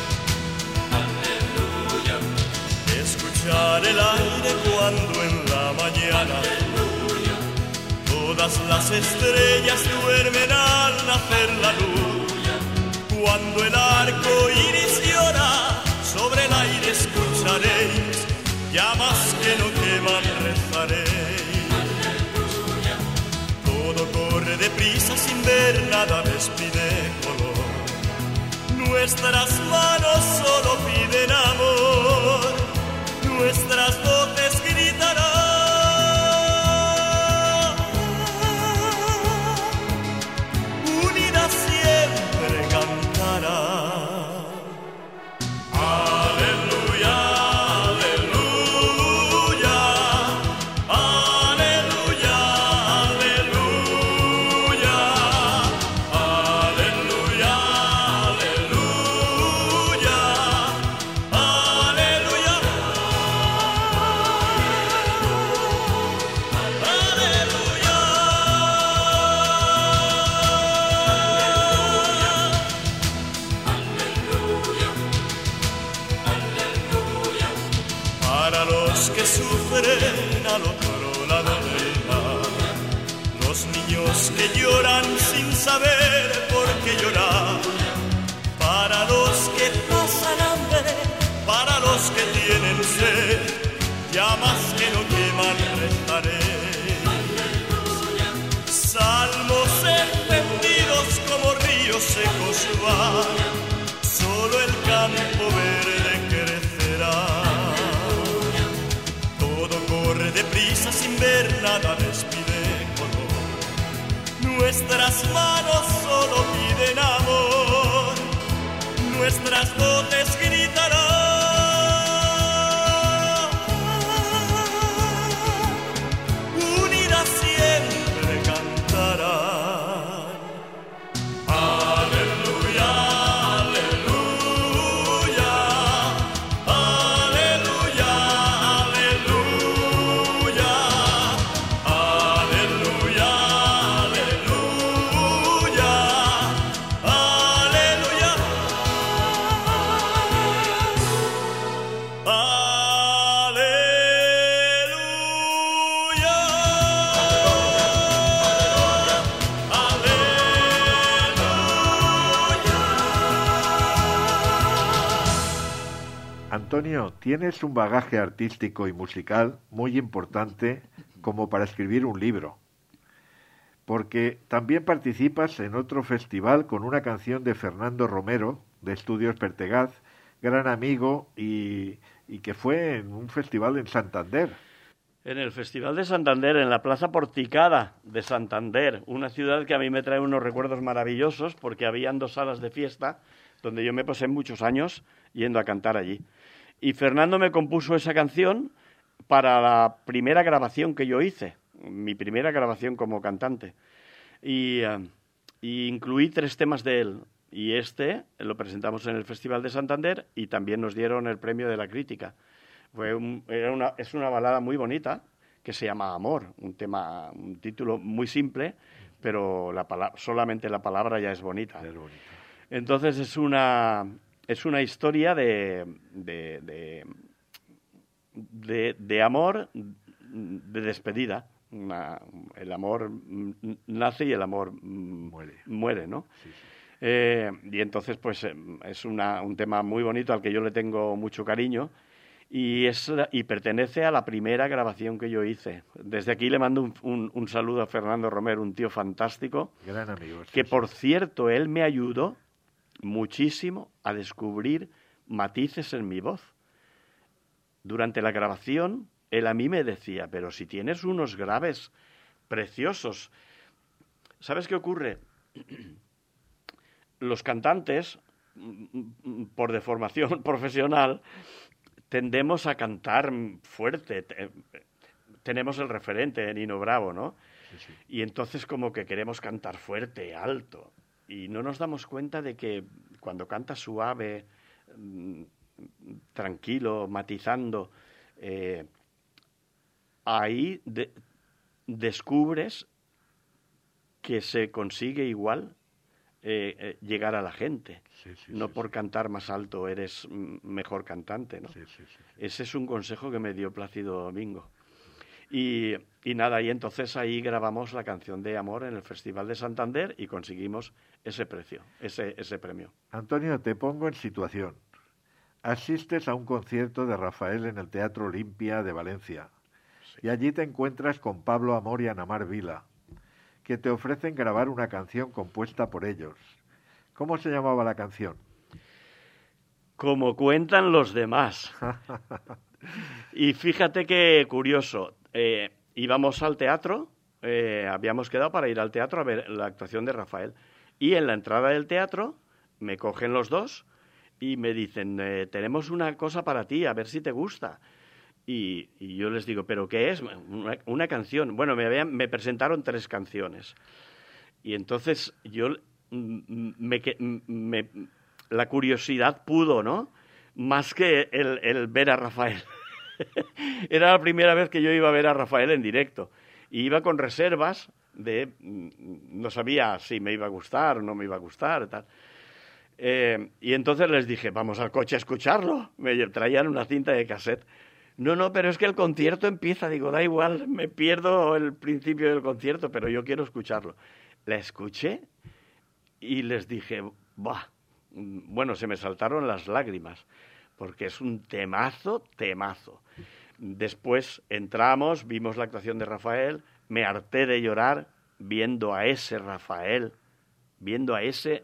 aleluya. Escuchar el aire cuando en la mañana aleluya, todas las estrellas duermen al nacer la luz. Cuando el arco iris llora, sobre el aire escucharéis, llamas que no queman rezaréis. Aleluya. Todo corre deprisa sin ver nada, despide color. Nuestras manos solo piden amor, nuestras voces gritarán. Aleluya, manos que tienen sed, llamas que no queman rezaré. Salmos encendidos como ríos secos van, solo el campo verde crecerá. Todo corre deprisa sin ver nada, despide color. Nuestras manos solo piden amor, nuestras voces gritarán. Unidas siempre cantarán. Aleluya, aleluya, aleluya, aleluya, aleluya, aleluya, aleluya. Antonio, tienes un bagaje artístico y musical muy importante como para escribir un libro, porque también participas en otro festival con una canción de Fernando Romero, de Estudios Pertegaz, gran amigo, y que fue en un festival en Santander. En el Festival de Santander, en la Plaza Porticada de Santander, una ciudad que a mí me trae unos recuerdos maravillosos porque habían 2 salas de fiesta donde yo me pasé muchos años yendo a cantar allí. Y Fernando me compuso esa canción para la primera grabación que yo hice, mi primera grabación como cantante. Y incluí 3 temas de él. Y lo presentamos en el Festival de Santander y también nos dieron el premio de la crítica. Es una balada muy bonita que se llama Amor, un título muy simple, pero solamente la palabra ya es bonita. Es bonito. Entonces es una historia de amor, de despedida. El amor nace y el amor muere, ¿no? Sí, sí. Y entonces pues es un tema muy bonito al que yo le tengo mucho cariño y pertenece a la primera grabación que yo hice. Desde aquí le mando un saludo a Fernando Romero, un tío fantástico, Gran amigo, sí, que sí. por cierto él me ayudó muchísimo a descubrir matices en mi voz. Durante la grabación él a mí me decía, pero si tienes unos graves preciosos. ¿Sabes qué ocurre? Los cantantes, por deformación profesional, tendemos a cantar fuerte. Tenemos el referente, Nino Bravo, ¿no? Sí, sí. Y entonces como que queremos cantar fuerte, alto. Y no nos damos cuenta de que cuando cantas suave, tranquilo, matizando, ahí descubres que se consigue igual llegar a la gente. Sí, sí, No sí, por sí. cantar más alto eres mejor cantante, ¿no? Sí, sí, sí. Ese es un consejo que me dio Plácido Domingo. Y nada, y entonces ahí grabamos la canción de Amor en el Festival de Santander y conseguimos ese premio. Antonio, te pongo en situación. Asistes a un concierto de Rafael en el Teatro Olimpia de Valencia y allí te encuentras con Pablo Amor y Ana Mar Vila, que te ofrecen grabar una canción compuesta por ellos. ¿Cómo se llamaba la canción? Como cuentan los demás. Y fíjate qué curioso. Íbamos al teatro, habíamos quedado para ir al teatro a ver la actuación de Rafael. Y en la entrada del teatro me cogen los dos y me dicen, tenemos una cosa para ti, a ver si te gusta. Y yo les digo, ¿pero qué es? Una canción. Bueno, me presentaron 3 canciones. Y entonces yo, la curiosidad pudo, ¿no? Más que el ver a Rafael. Era la primera vez que yo iba a ver a Rafael en directo. Y iba con reservas no sabía si me iba a gustar o no me iba a gustar, tal. Y entonces les dije, vamos al coche a escucharlo. Me traían una cinta de cassette. No, pero es que el concierto empieza. Digo, da igual, me pierdo el principio del concierto, pero yo quiero escucharlo. La escuché y les dije, bah, bueno, se me saltaron las lágrimas, porque es un temazo. Después entramos, vimos la actuación de Rafael, me harté de llorar viendo a ese Rafael, viendo a ese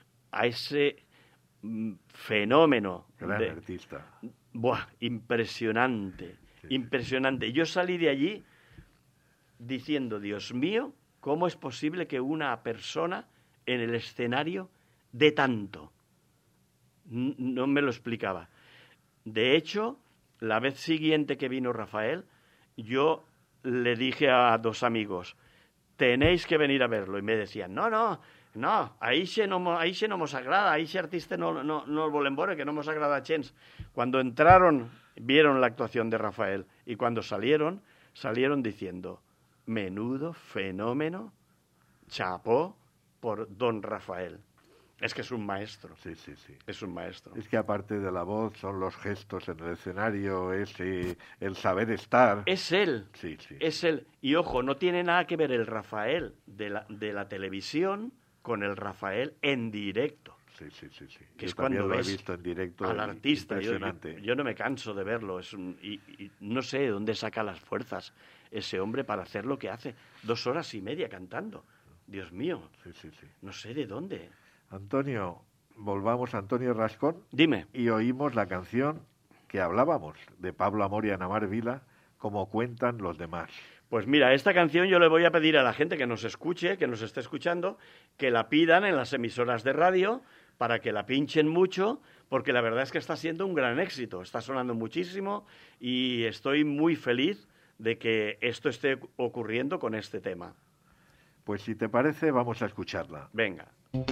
fenómeno. Gran artista. Buah, impresionante, impresionante. Yo salí de allí diciendo, Dios mío, ¿cómo es posible que una persona en el escenario dé tanto? No me lo explicaba. De hecho, la vez siguiente que vino Rafael, yo le dije a dos amigos, tenéis que venir a verlo. Y me decían, no, ahí se no mos agrada, ahí ese artista no el volem veure, que no mos agrada gens. Cuando entraron, vieron la actuación de Rafael, y cuando salieron diciendo, menudo fenómeno, chapó por don Rafael. Es que es un maestro. Sí. Es un maestro. Es que aparte de la voz, son los gestos en el escenario, es el saber estar. Es él. Sí. Es él. Y ojo, no tiene nada que ver el Rafael de la televisión con el Rafael en directo. Sí. Que Yo es cuando también lo ves he visto en directo al artista. Impresionante. Yo no me canso de verlo. Y no sé de dónde saca las fuerzas ese hombre para hacer lo que hace. 2 horas y media cantando. Dios mío. Sí. No sé de dónde. Antonio, volvamos a Antonio Rascón. Dime. Y oímos la canción que hablábamos de Pablo Amor y Ana Mar Vila, como cuentan los demás. Pues mira, esta canción yo le voy a pedir a la gente que nos escuche, que nos esté escuchando, que la pidan en las emisoras de radio para que la pinchen mucho, porque la verdad es que está siendo un gran éxito, está sonando muchísimo y estoy muy feliz de que esto esté ocurriendo con este tema. Pues si te parece, vamos a escucharla. Venga.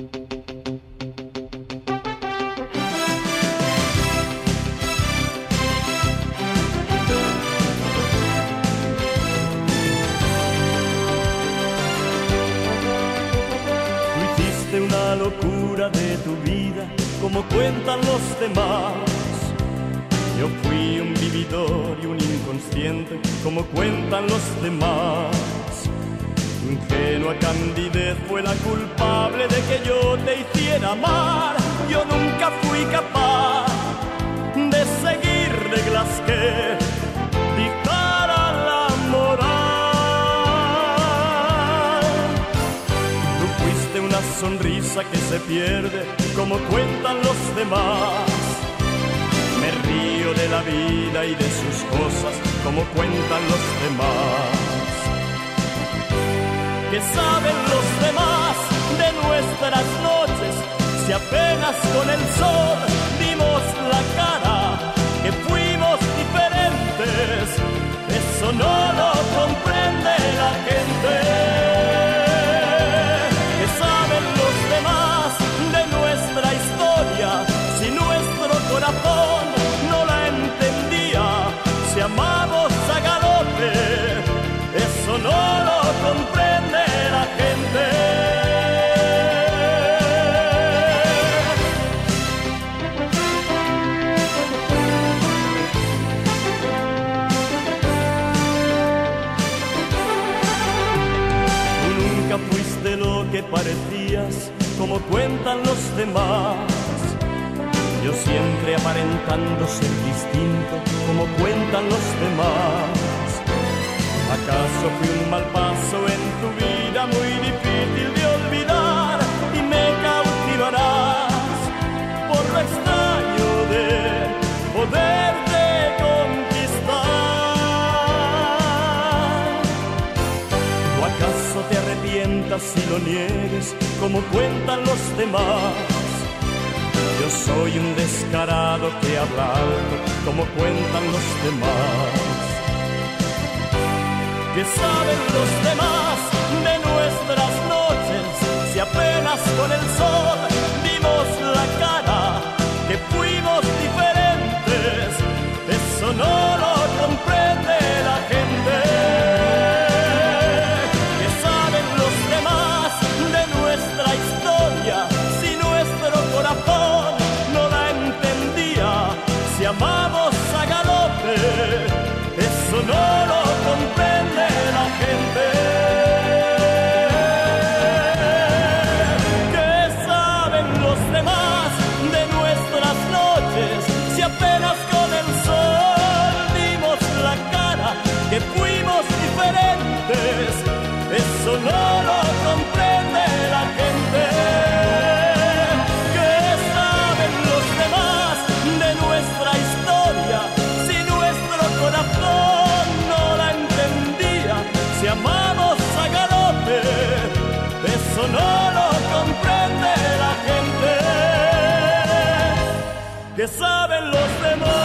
Una locura de tu vida, como cuentan los demás. Yo fui un vividor y un inconsciente, como cuentan los demás. Tu ingenua candidez fue la culpable de que yo te hiciera amar. Yo nunca fui capaz de seguir reglas que dictaran la moral. Una sonrisa que se pierde, como cuentan los demás. Me río de la vida y de sus cosas, como cuentan los demás. ¿Qué saben los demás de nuestras noches? Si apenas con el sol dimos la cara, que fuimos diferentes, eso no lo comprende la gente. Si nuestro corazón no la entendía, si amamos a galope, eso no lo comprende la Tú nunca fuiste lo que parecías, como cuentan los demás. Yo siempre aparentando ser distinto, como cuentan los demás. ¿Acaso fui un mal paso en tu vida muy difícil de olvidar? Y me cautivarás por lo extraño de poderte conquistar. ¿O acaso te arrepientas si lo niegues, como cuentan los demás? Yo soy un descarado que habla alto, como cuentan los demás. ¿Qué saben los demás de nuestras noches? Si apenas con el sol dimos la cara, que fuimos diferentes, eso no lo comprende la gente. ¿Qué saben los demás de nuestra historia? Si nuestro corazón no la entendía, si amamos a galope, eso no lo comprende la gente. ¿Qué saben que saben los demás.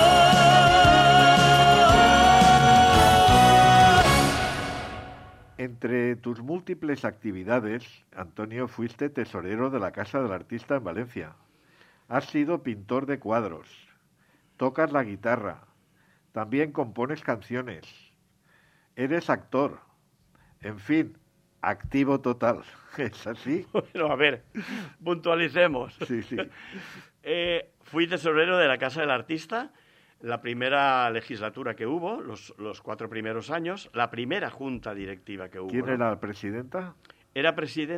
Entre tus múltiples actividades, Antonio, fuiste tesorero de la Casa del Artista en Valencia. Has sido pintor de cuadros. Tocas la guitarra. También compones canciones. Eres actor. En fin, activo total. ¿Es así? Bueno, a ver, puntualicemos. Sí, sí. Fui tesorero de la Casa del Artista la primera legislatura que hubo, los 4 primeros años, la primera junta directiva que hubo. ¿Quién ¿no? era la presidenta? Era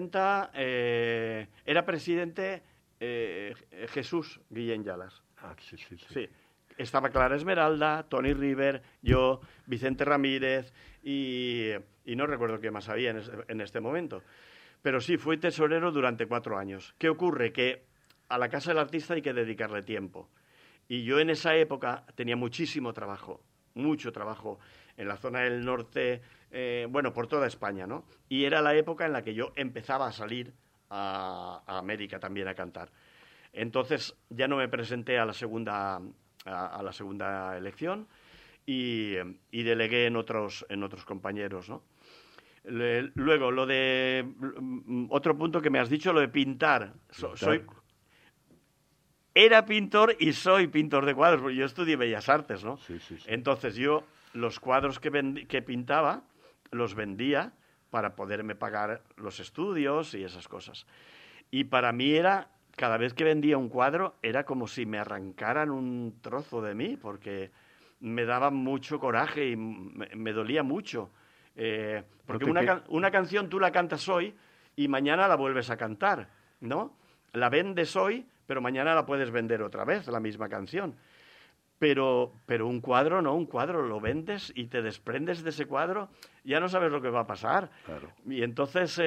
presidente Jesús Guillén Yalas. Ah, sí, sí, sí. Sí. Estaba Clara Esmeralda, Tony River, yo, Vicente Ramírez y no recuerdo qué más había en este momento. Pero sí, fui tesorero durante 4 años. ¿Qué ocurre? Que a la Casa del Artista hay que dedicarle tiempo. Y yo en esa época tenía muchísimo trabajo, mucho trabajo en la zona del norte, bueno, por toda España, ¿no? Y era la época en la que yo empezaba a salir a América también a cantar. Entonces ya no me presenté a la segunda elección y delegué en otros compañeros, ¿no? Luego, otro punto que me has dicho, lo de pintar. Era pintor y soy pintor de cuadros, porque yo estudié Bellas Artes, ¿no? Sí, sí, sí. Entonces yo los cuadros que pintaba los vendía para poderme pagar los estudios y esas cosas. Y para mí cada vez que vendía un cuadro, era como si me arrancaran un trozo de mí, porque me daba mucho coraje y me dolía mucho. Porque una canción tú la cantas hoy y mañana la vuelves a cantar, ¿no? La vendes hoy, pero mañana la puedes vender otra vez, la misma canción. Pero un cuadro no, un cuadro lo vendes y te desprendes de ese cuadro, ya no sabes lo que va a pasar. Claro. Y entonces,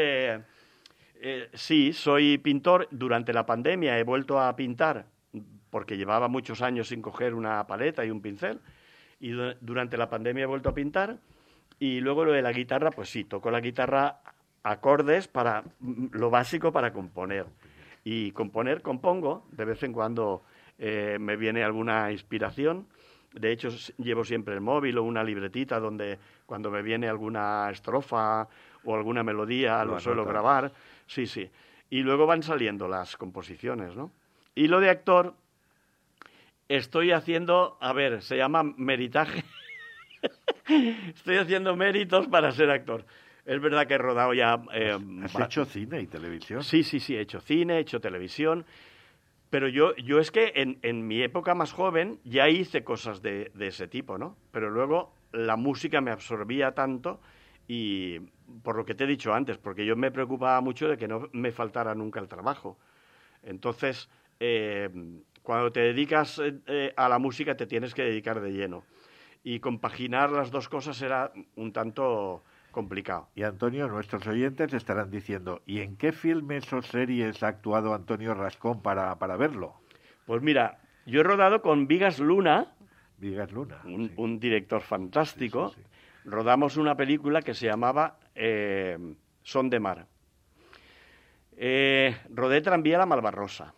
sí, soy pintor. Durante la pandemia he vuelto a pintar, porque llevaba muchos años sin coger una paleta y un pincel, y durante la pandemia he vuelto a pintar. Y luego lo de la guitarra, pues sí, toco la guitarra, acordes, para lo básico para componer. Y compongo, de vez en cuando me viene alguna inspiración. De hecho, llevo siempre el móvil o una libretita donde cuando me viene alguna estrofa o alguna melodía lo suelo grabar. Sí, sí. Y luego van saliendo las composiciones, ¿no? Y lo de actor, estoy haciendo, se llama meritaje. Estoy haciendo méritos para ser actor. Es verdad que he rodado ya... ¿Has hecho cine y televisión? Sí, he hecho cine, he hecho televisión, pero yo es que en mi época más joven ya hice cosas de ese tipo, ¿no? Pero luego la música me absorbía tanto y por lo que te he dicho antes, porque yo me preocupaba mucho de que no me faltara nunca el trabajo. Entonces, cuando te dedicas a la música te tienes que dedicar de lleno. Y compaginar las dos cosas era un tanto complicado. Y Antonio, nuestros oyentes estarán diciendo, ¿y en qué filmes o series ha actuado Antonio Rascón para verlo? Pues mira, yo he rodado con Vigas Luna, un director fantástico. Sí. Rodamos una película que se llamaba Son de Mar. Rodé Tranvía la Malvarrosa.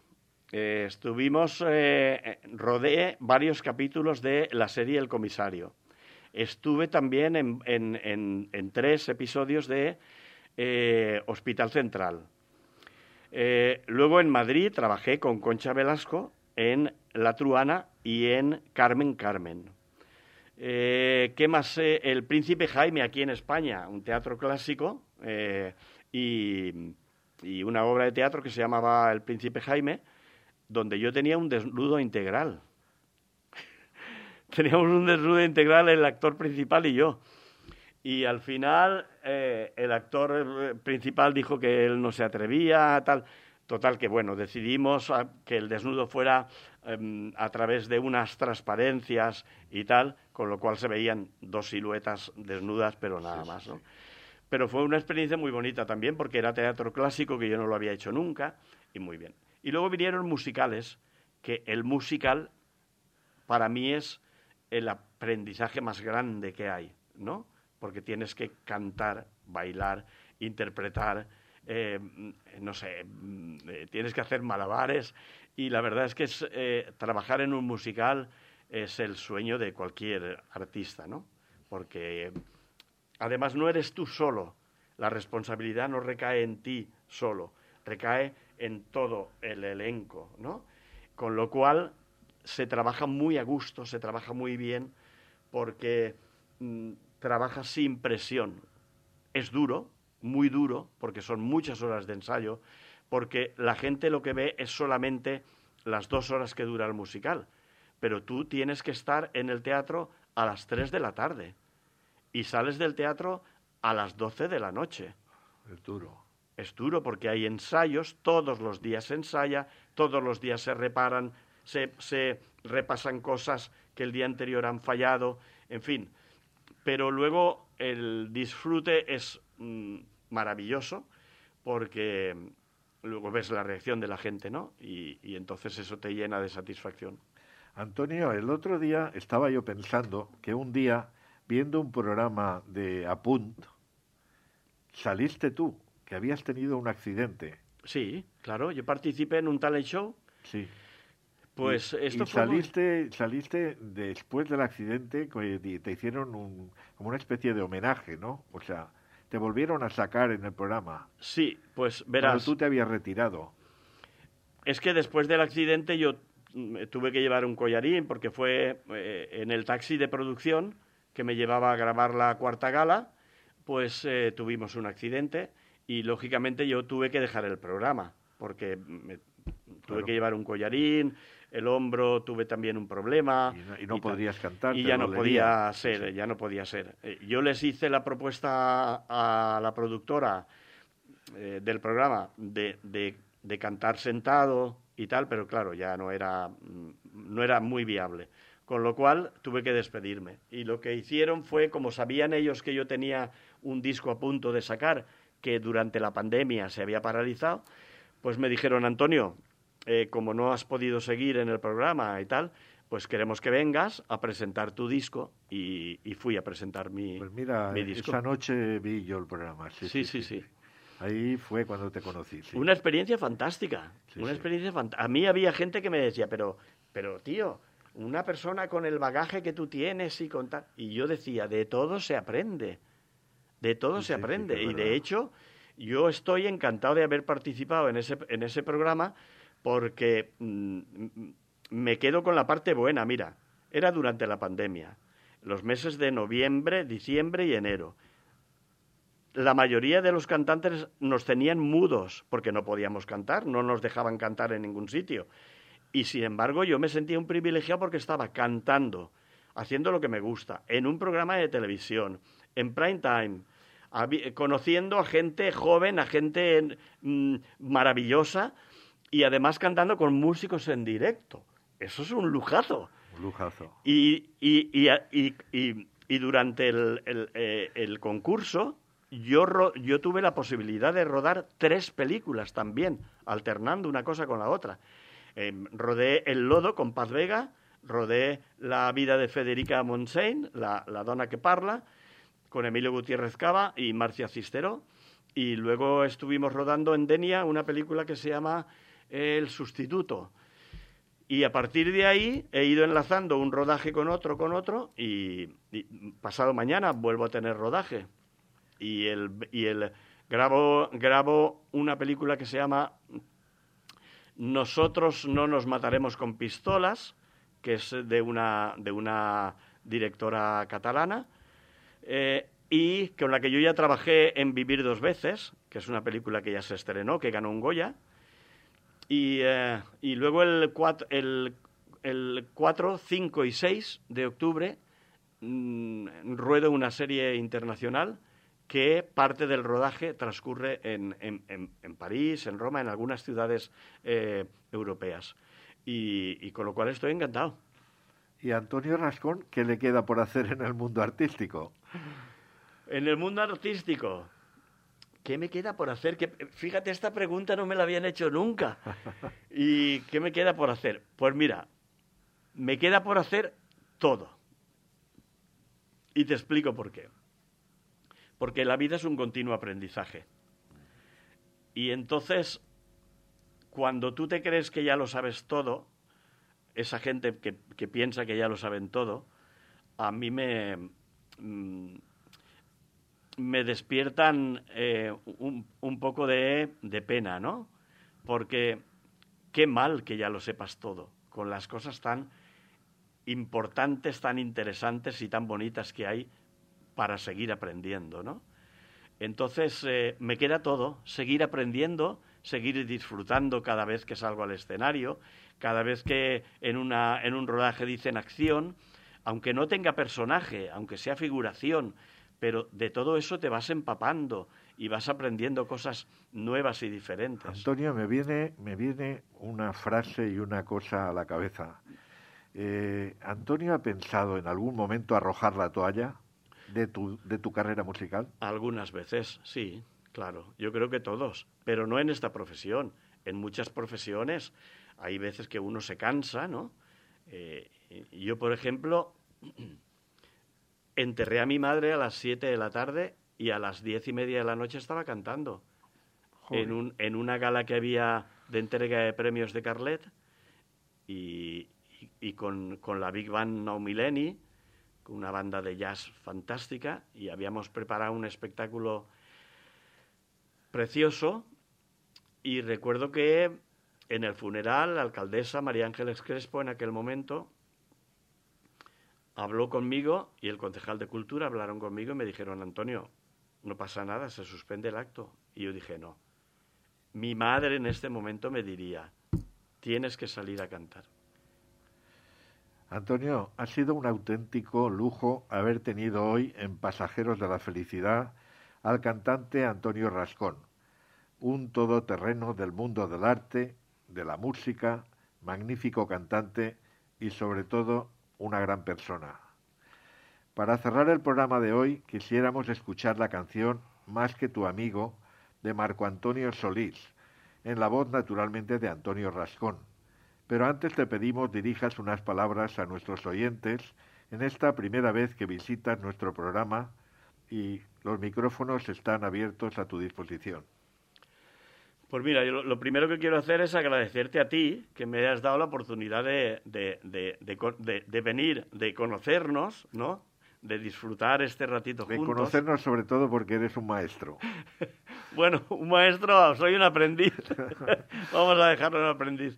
Rodé varios capítulos de la serie El Comisario. Estuve también en 3 episodios de Hospital Central. Luego en Madrid trabajé con Concha Velasco en La Truana y en Carmen. ¿Qué más? El Príncipe Jaime aquí en España, un teatro clásico y una obra de teatro que se llamaba El Príncipe Jaime, donde yo tenía un desnudo integral. Teníamos un desnudo integral el actor principal y yo. Y al final el actor principal dijo que él no se atrevía, tal. Total que, bueno, decidimos que el desnudo fuera a través de unas transparencias y tal, con lo cual se veían 2 siluetas desnudas, pero nada más, ¿no? Pero fue una experiencia muy bonita también, porque era teatro clásico, que yo no lo había hecho nunca, y muy bien. Y luego vinieron musicales, que el musical para mí es el aprendizaje más grande que hay, ¿no? Porque tienes que cantar, bailar, interpretar, tienes que hacer malabares Y la verdad es que trabajar en un musical es el sueño de cualquier artista, ¿no? Porque además no eres tú solo, la responsabilidad no recae en ti solo, recae en todo el elenco, ¿no? Con lo cual se trabaja muy a gusto, se trabaja muy bien, porque trabajas sin presión. Es duro, muy duro, porque son muchas horas de ensayo, porque la gente lo que ve es solamente las 2 horas que dura el musical, pero tú tienes que estar en el teatro a las 3 de la tarde y sales del teatro a las 12 de la noche. Es duro. Es duro porque hay ensayos, todos los días se ensaya, todos los días se reparan, se repasan cosas que el día anterior han fallado, en fin. Pero luego el disfrute es maravilloso porque luego ves la reacción de la gente, ¿no? Y entonces eso te llena de satisfacción. Antonio, el otro día estaba yo pensando que un día, viendo un programa de Apunt, saliste tú, que habías tenido un accidente. Sí, claro, yo participé en un talent show. Sí. Pues esto y fue saliste después del accidente, que te hicieron como una especie de homenaje, ¿no? O sea, te volvieron a sacar en el programa. Sí, pues verás. Cuando tú te habías retirado. Es que después del accidente yo tuve que llevar un collarín porque fue en el taxi de producción que me llevaba a grabar la 4ª gala, pues tuvimos un accidente y lógicamente yo tuve que dejar el programa porque tuve que llevar un collarín, el hombro, tuve también un problema. Y no podrías cantar. Y ya no podía ser, ya no podía ser. Yo les hice la propuesta a la productora del programa de cantar sentado y tal, pero claro, ya no era muy viable. Con lo cual tuve que despedirme. Y lo que hicieron fue, como sabían ellos que yo tenía un disco a punto de sacar, que durante la pandemia se había paralizado, pues me dijeron, Antonio, como no has podido seguir en el programa y tal, pues queremos que vengas a presentar tu disco. Y fui a presentar mi disco. Esa noche vi yo el programa. Sí. Ahí fue cuando te conocí. Sí. Una experiencia fantástica. A mí había gente que me decía, pero tío, una persona con el bagaje que tú tienes y con tal... Y yo decía, de todo se aprende. De todo se aprende. Y de hecho, yo estoy encantado de haber participado en ese programa porque me quedo con la parte buena. Mira, era durante la pandemia, los meses de noviembre, diciembre y enero. La mayoría de los cantantes nos tenían mudos porque no podíamos cantar, no nos dejaban cantar en ningún sitio. Y sin embargo yo me sentía un privilegiado porque estaba cantando, haciendo lo que me gusta, en un programa de televisión, en prime time, conociendo a gente joven, a gente maravillosa y además cantando con músicos en directo. Eso es un lujazo. Un lujazo. Y durante el concurso yo tuve la posibilidad de rodar 3 películas también, alternando una cosa con la otra. Rodé El lodo con Paz Vega, rodé La vida de Federica Montseny, la dona que parla, con Emilio Gutiérrez Cava y Marcia Cisteró, y luego estuvimos rodando en Denia una película que se llama El sustituto. Y a partir de ahí he ido enlazando un rodaje con otro, y pasado mañana vuelvo a tener rodaje. Y grabo una película que se llama Nosotros no nos mataremos con pistolas, que es de una directora catalana, y con la que yo ya trabajé en Vivir 2 veces, que es una película que ya se estrenó, que ganó un Goya. Y luego el 4, 5 y 6 de octubre ruedo una serie internacional que parte del rodaje transcurre en París, en Roma, en algunas ciudades europeas. Y con lo cual estoy encantado. ¿Y a Antonio Rascón qué le queda por hacer en el mundo artístico? En el mundo artístico, ¿qué me queda por hacer? Fíjate, esta pregunta no me la habían hecho nunca. ¿Y qué me queda por hacer? Pues mira, me queda por hacer todo. Y te explico por qué. Porque la vida es un continuo aprendizaje. Y entonces, cuando tú te crees que ya lo sabes todo, esa gente que piensa que ya lo saben todo, a mí me despiertan un poco de pena, ¿no? Porque qué mal que ya lo sepas todo, con las cosas tan importantes, tan interesantes y tan bonitas que hay para seguir aprendiendo, ¿no? Entonces, me queda todo, seguir aprendiendo, seguir disfrutando cada vez que salgo al escenario, cada vez que en un rodaje dicen acción, aunque no tenga personaje, aunque sea figuración, pero de todo eso te vas empapando y vas aprendiendo cosas nuevas y diferentes. Antonio, me viene una frase y una cosa a la cabeza. ¿Antonio ha pensado en algún momento arrojar la toalla de tu carrera musical? Algunas veces, sí, claro. Yo creo que todos, pero no en esta profesión. En muchas profesiones hay veces que uno se cansa, ¿no? Yo, por ejemplo, enterré a mi madre a las 7 de la tarde y a las 10:30 de la noche estaba cantando. En una gala que había de entrega de premios de Carlet y con la Big Band Now Millenni, con una banda de jazz fantástica, y habíamos preparado un espectáculo precioso. Y recuerdo que en el funeral la alcaldesa María Ángeles Crespo en aquel momento habló conmigo y el concejal de Cultura hablaron conmigo y me dijeron: Antonio, no pasa nada, se suspende el acto. Y yo dije: no. Mi madre en este momento me diría: tienes que salir a cantar. Antonio, ha sido un auténtico lujo haber tenido hoy en Pasajeros de la Felicidad al cantante Antonio Rascón, un todoterreno del mundo del arte, de la música, magnífico cantante y sobre todo una gran persona. Para cerrar el programa de hoy quisiéramos escuchar la canción Más que tu amigo de Marco Antonio Solís, en la voz naturalmente de Antonio Rascón. Pero antes te pedimos dirijas unas palabras a nuestros oyentes en esta primera vez que visitas nuestro programa y los micrófonos están abiertos a tu disposición. Pues mira, yo lo primero que quiero hacer es agradecerte a ti que me hayas dado la oportunidad de venir, de conocernos, ¿no? De disfrutar este ratito juntos. De conocernos sobre todo porque eres un maestro. Bueno, un maestro, soy un aprendiz. Vamos a dejarlo en aprendiz.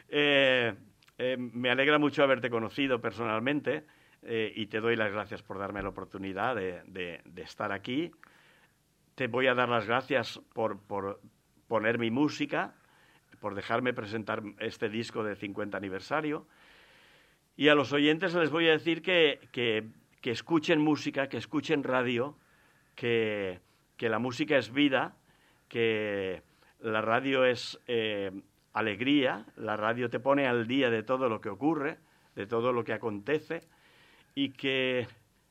Me alegra mucho haberte conocido personalmente y te doy las gracias por darme la oportunidad de estar aquí. Te voy a dar las gracias por poner mi música, por dejarme presentar este disco de 50 aniversario. Y a los oyentes les voy a decir que escuchen música, que escuchen radio, que la música es vida, que la radio es alegría, la radio te pone al día de todo lo que ocurre, de todo lo que acontece, y que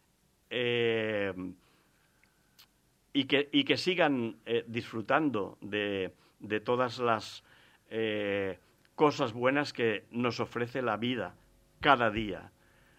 sigan disfrutando de todas las cosas buenas que nos ofrece la vida cada día,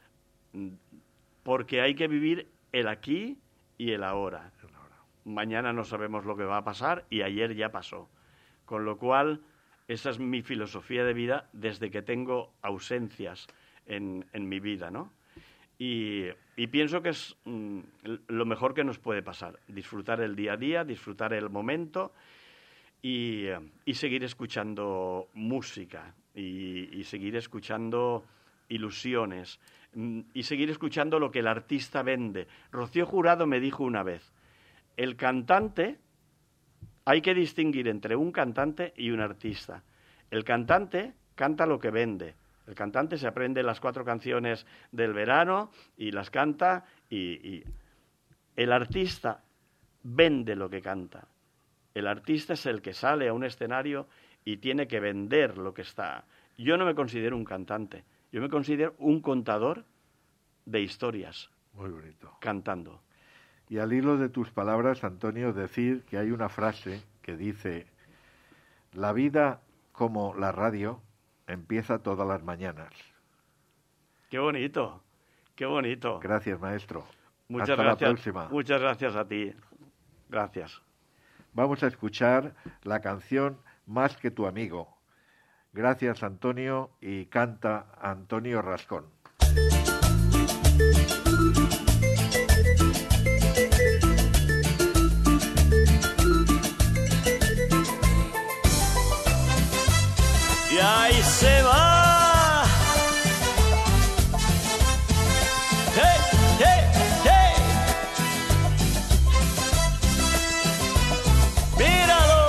porque hay que vivir el aquí y el ahora. Mañana no sabemos lo que va a pasar y ayer ya pasó, con lo cual esa es mi filosofía de vida desde que tengo ausencias en mi vida, ¿no? Y pienso que es lo mejor que nos puede pasar, disfrutar el día a día, disfrutar el momento y seguir escuchando música y seguir escuchando ilusiones y seguir escuchando lo que el artista vende. Rocío Jurado me dijo una vez: el cantante, hay que distinguir entre un cantante y un artista. El cantante canta lo que vende. El cantante se aprende las 4 canciones del verano y las canta y el artista vende lo que canta. El artista es el que sale a un escenario y tiene que vender lo que está. Yo no me considero un cantante, yo me considero un contador de historias. Muy bonito. Cantando. Y al hilo de tus palabras, Antonio, decir que hay una frase que dice: la vida, como la radio, empieza todas las mañanas. ¡Qué bonito! ¡Qué bonito! Gracias, maestro. Muchas Hasta gracias. la próxima. Muchas gracias a ti. Gracias. Vamos a escuchar la canción Más que tu amigo, Gracias, Antonio, y canta Antonio Rascón. Y ahí se va. ¡Hey, hey, hey! ¡Míralo!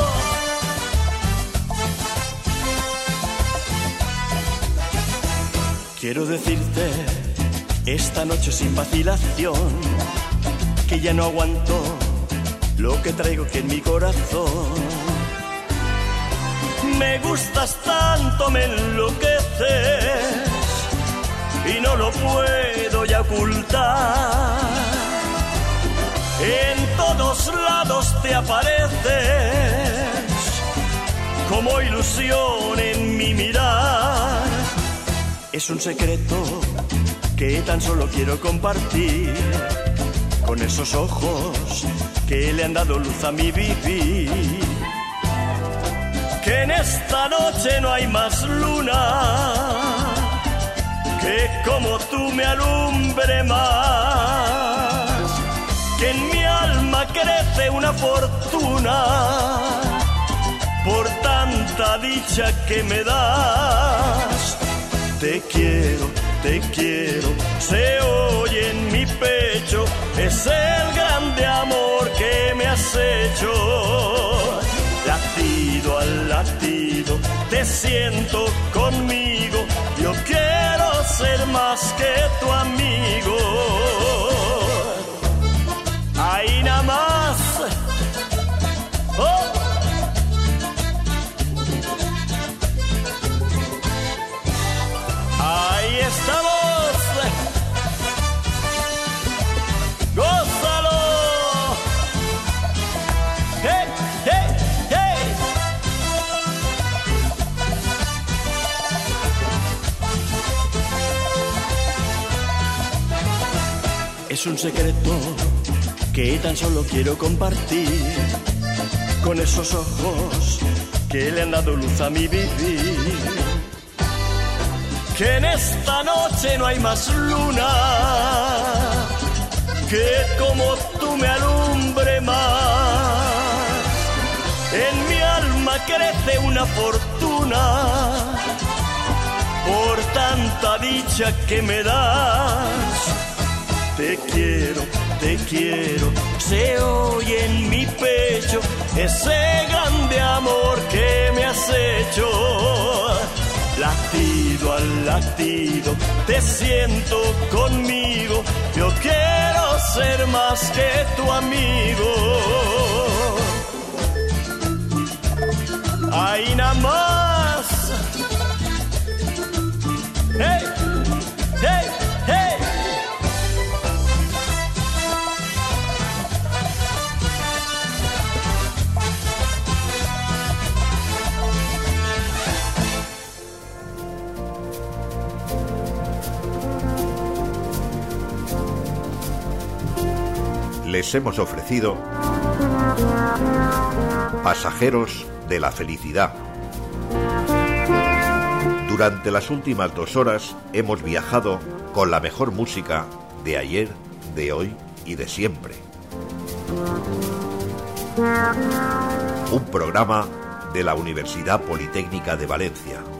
Quiero decirte esta noche sin vacilación que ya no aguanto lo que traigo aquí en mi corazón. Me gustas tanto, me enloqueces y no lo puedo ya ocultar. En todos lados te apareces como ilusión en mi mirar. Es un secreto que tan solo quiero compartir con esos ojos que le han dado luz a mi vivir. Que en esta noche no hay más luna que como tú me alumbre más. Que en mi alma crece una fortuna por tanta dicha que me das. Te quiero, se oye en mi pecho, es el grande amor que me has hecho. Latido al latido, te siento conmigo, yo quiero ser más que tu amigo. Ahí nada más. Oh. Ahí estamos. ¡Gózalo! ¡Hey, hey, hey! Es un secreto que tan solo quiero compartir con esos ojos que le han dado luz a mi vivir. Que en esta noche no hay más luna que como tú me alumbre más. En mi alma crece una fortuna por tanta dicha que me das. Te quiero, se oye en mi pecho ese grande amor que me has hecho. Latido al latido, te siento conmigo, yo quiero ser más que tu amigo. Ahí nada más. Hey, hey, hey. Les hemos ofrecido Pasajeros de la Felicidad. Durante las últimas 2 horas hemos viajado con la mejor música de ayer, de hoy y de siempre. Un programa de la Universidad Politécnica de Valencia.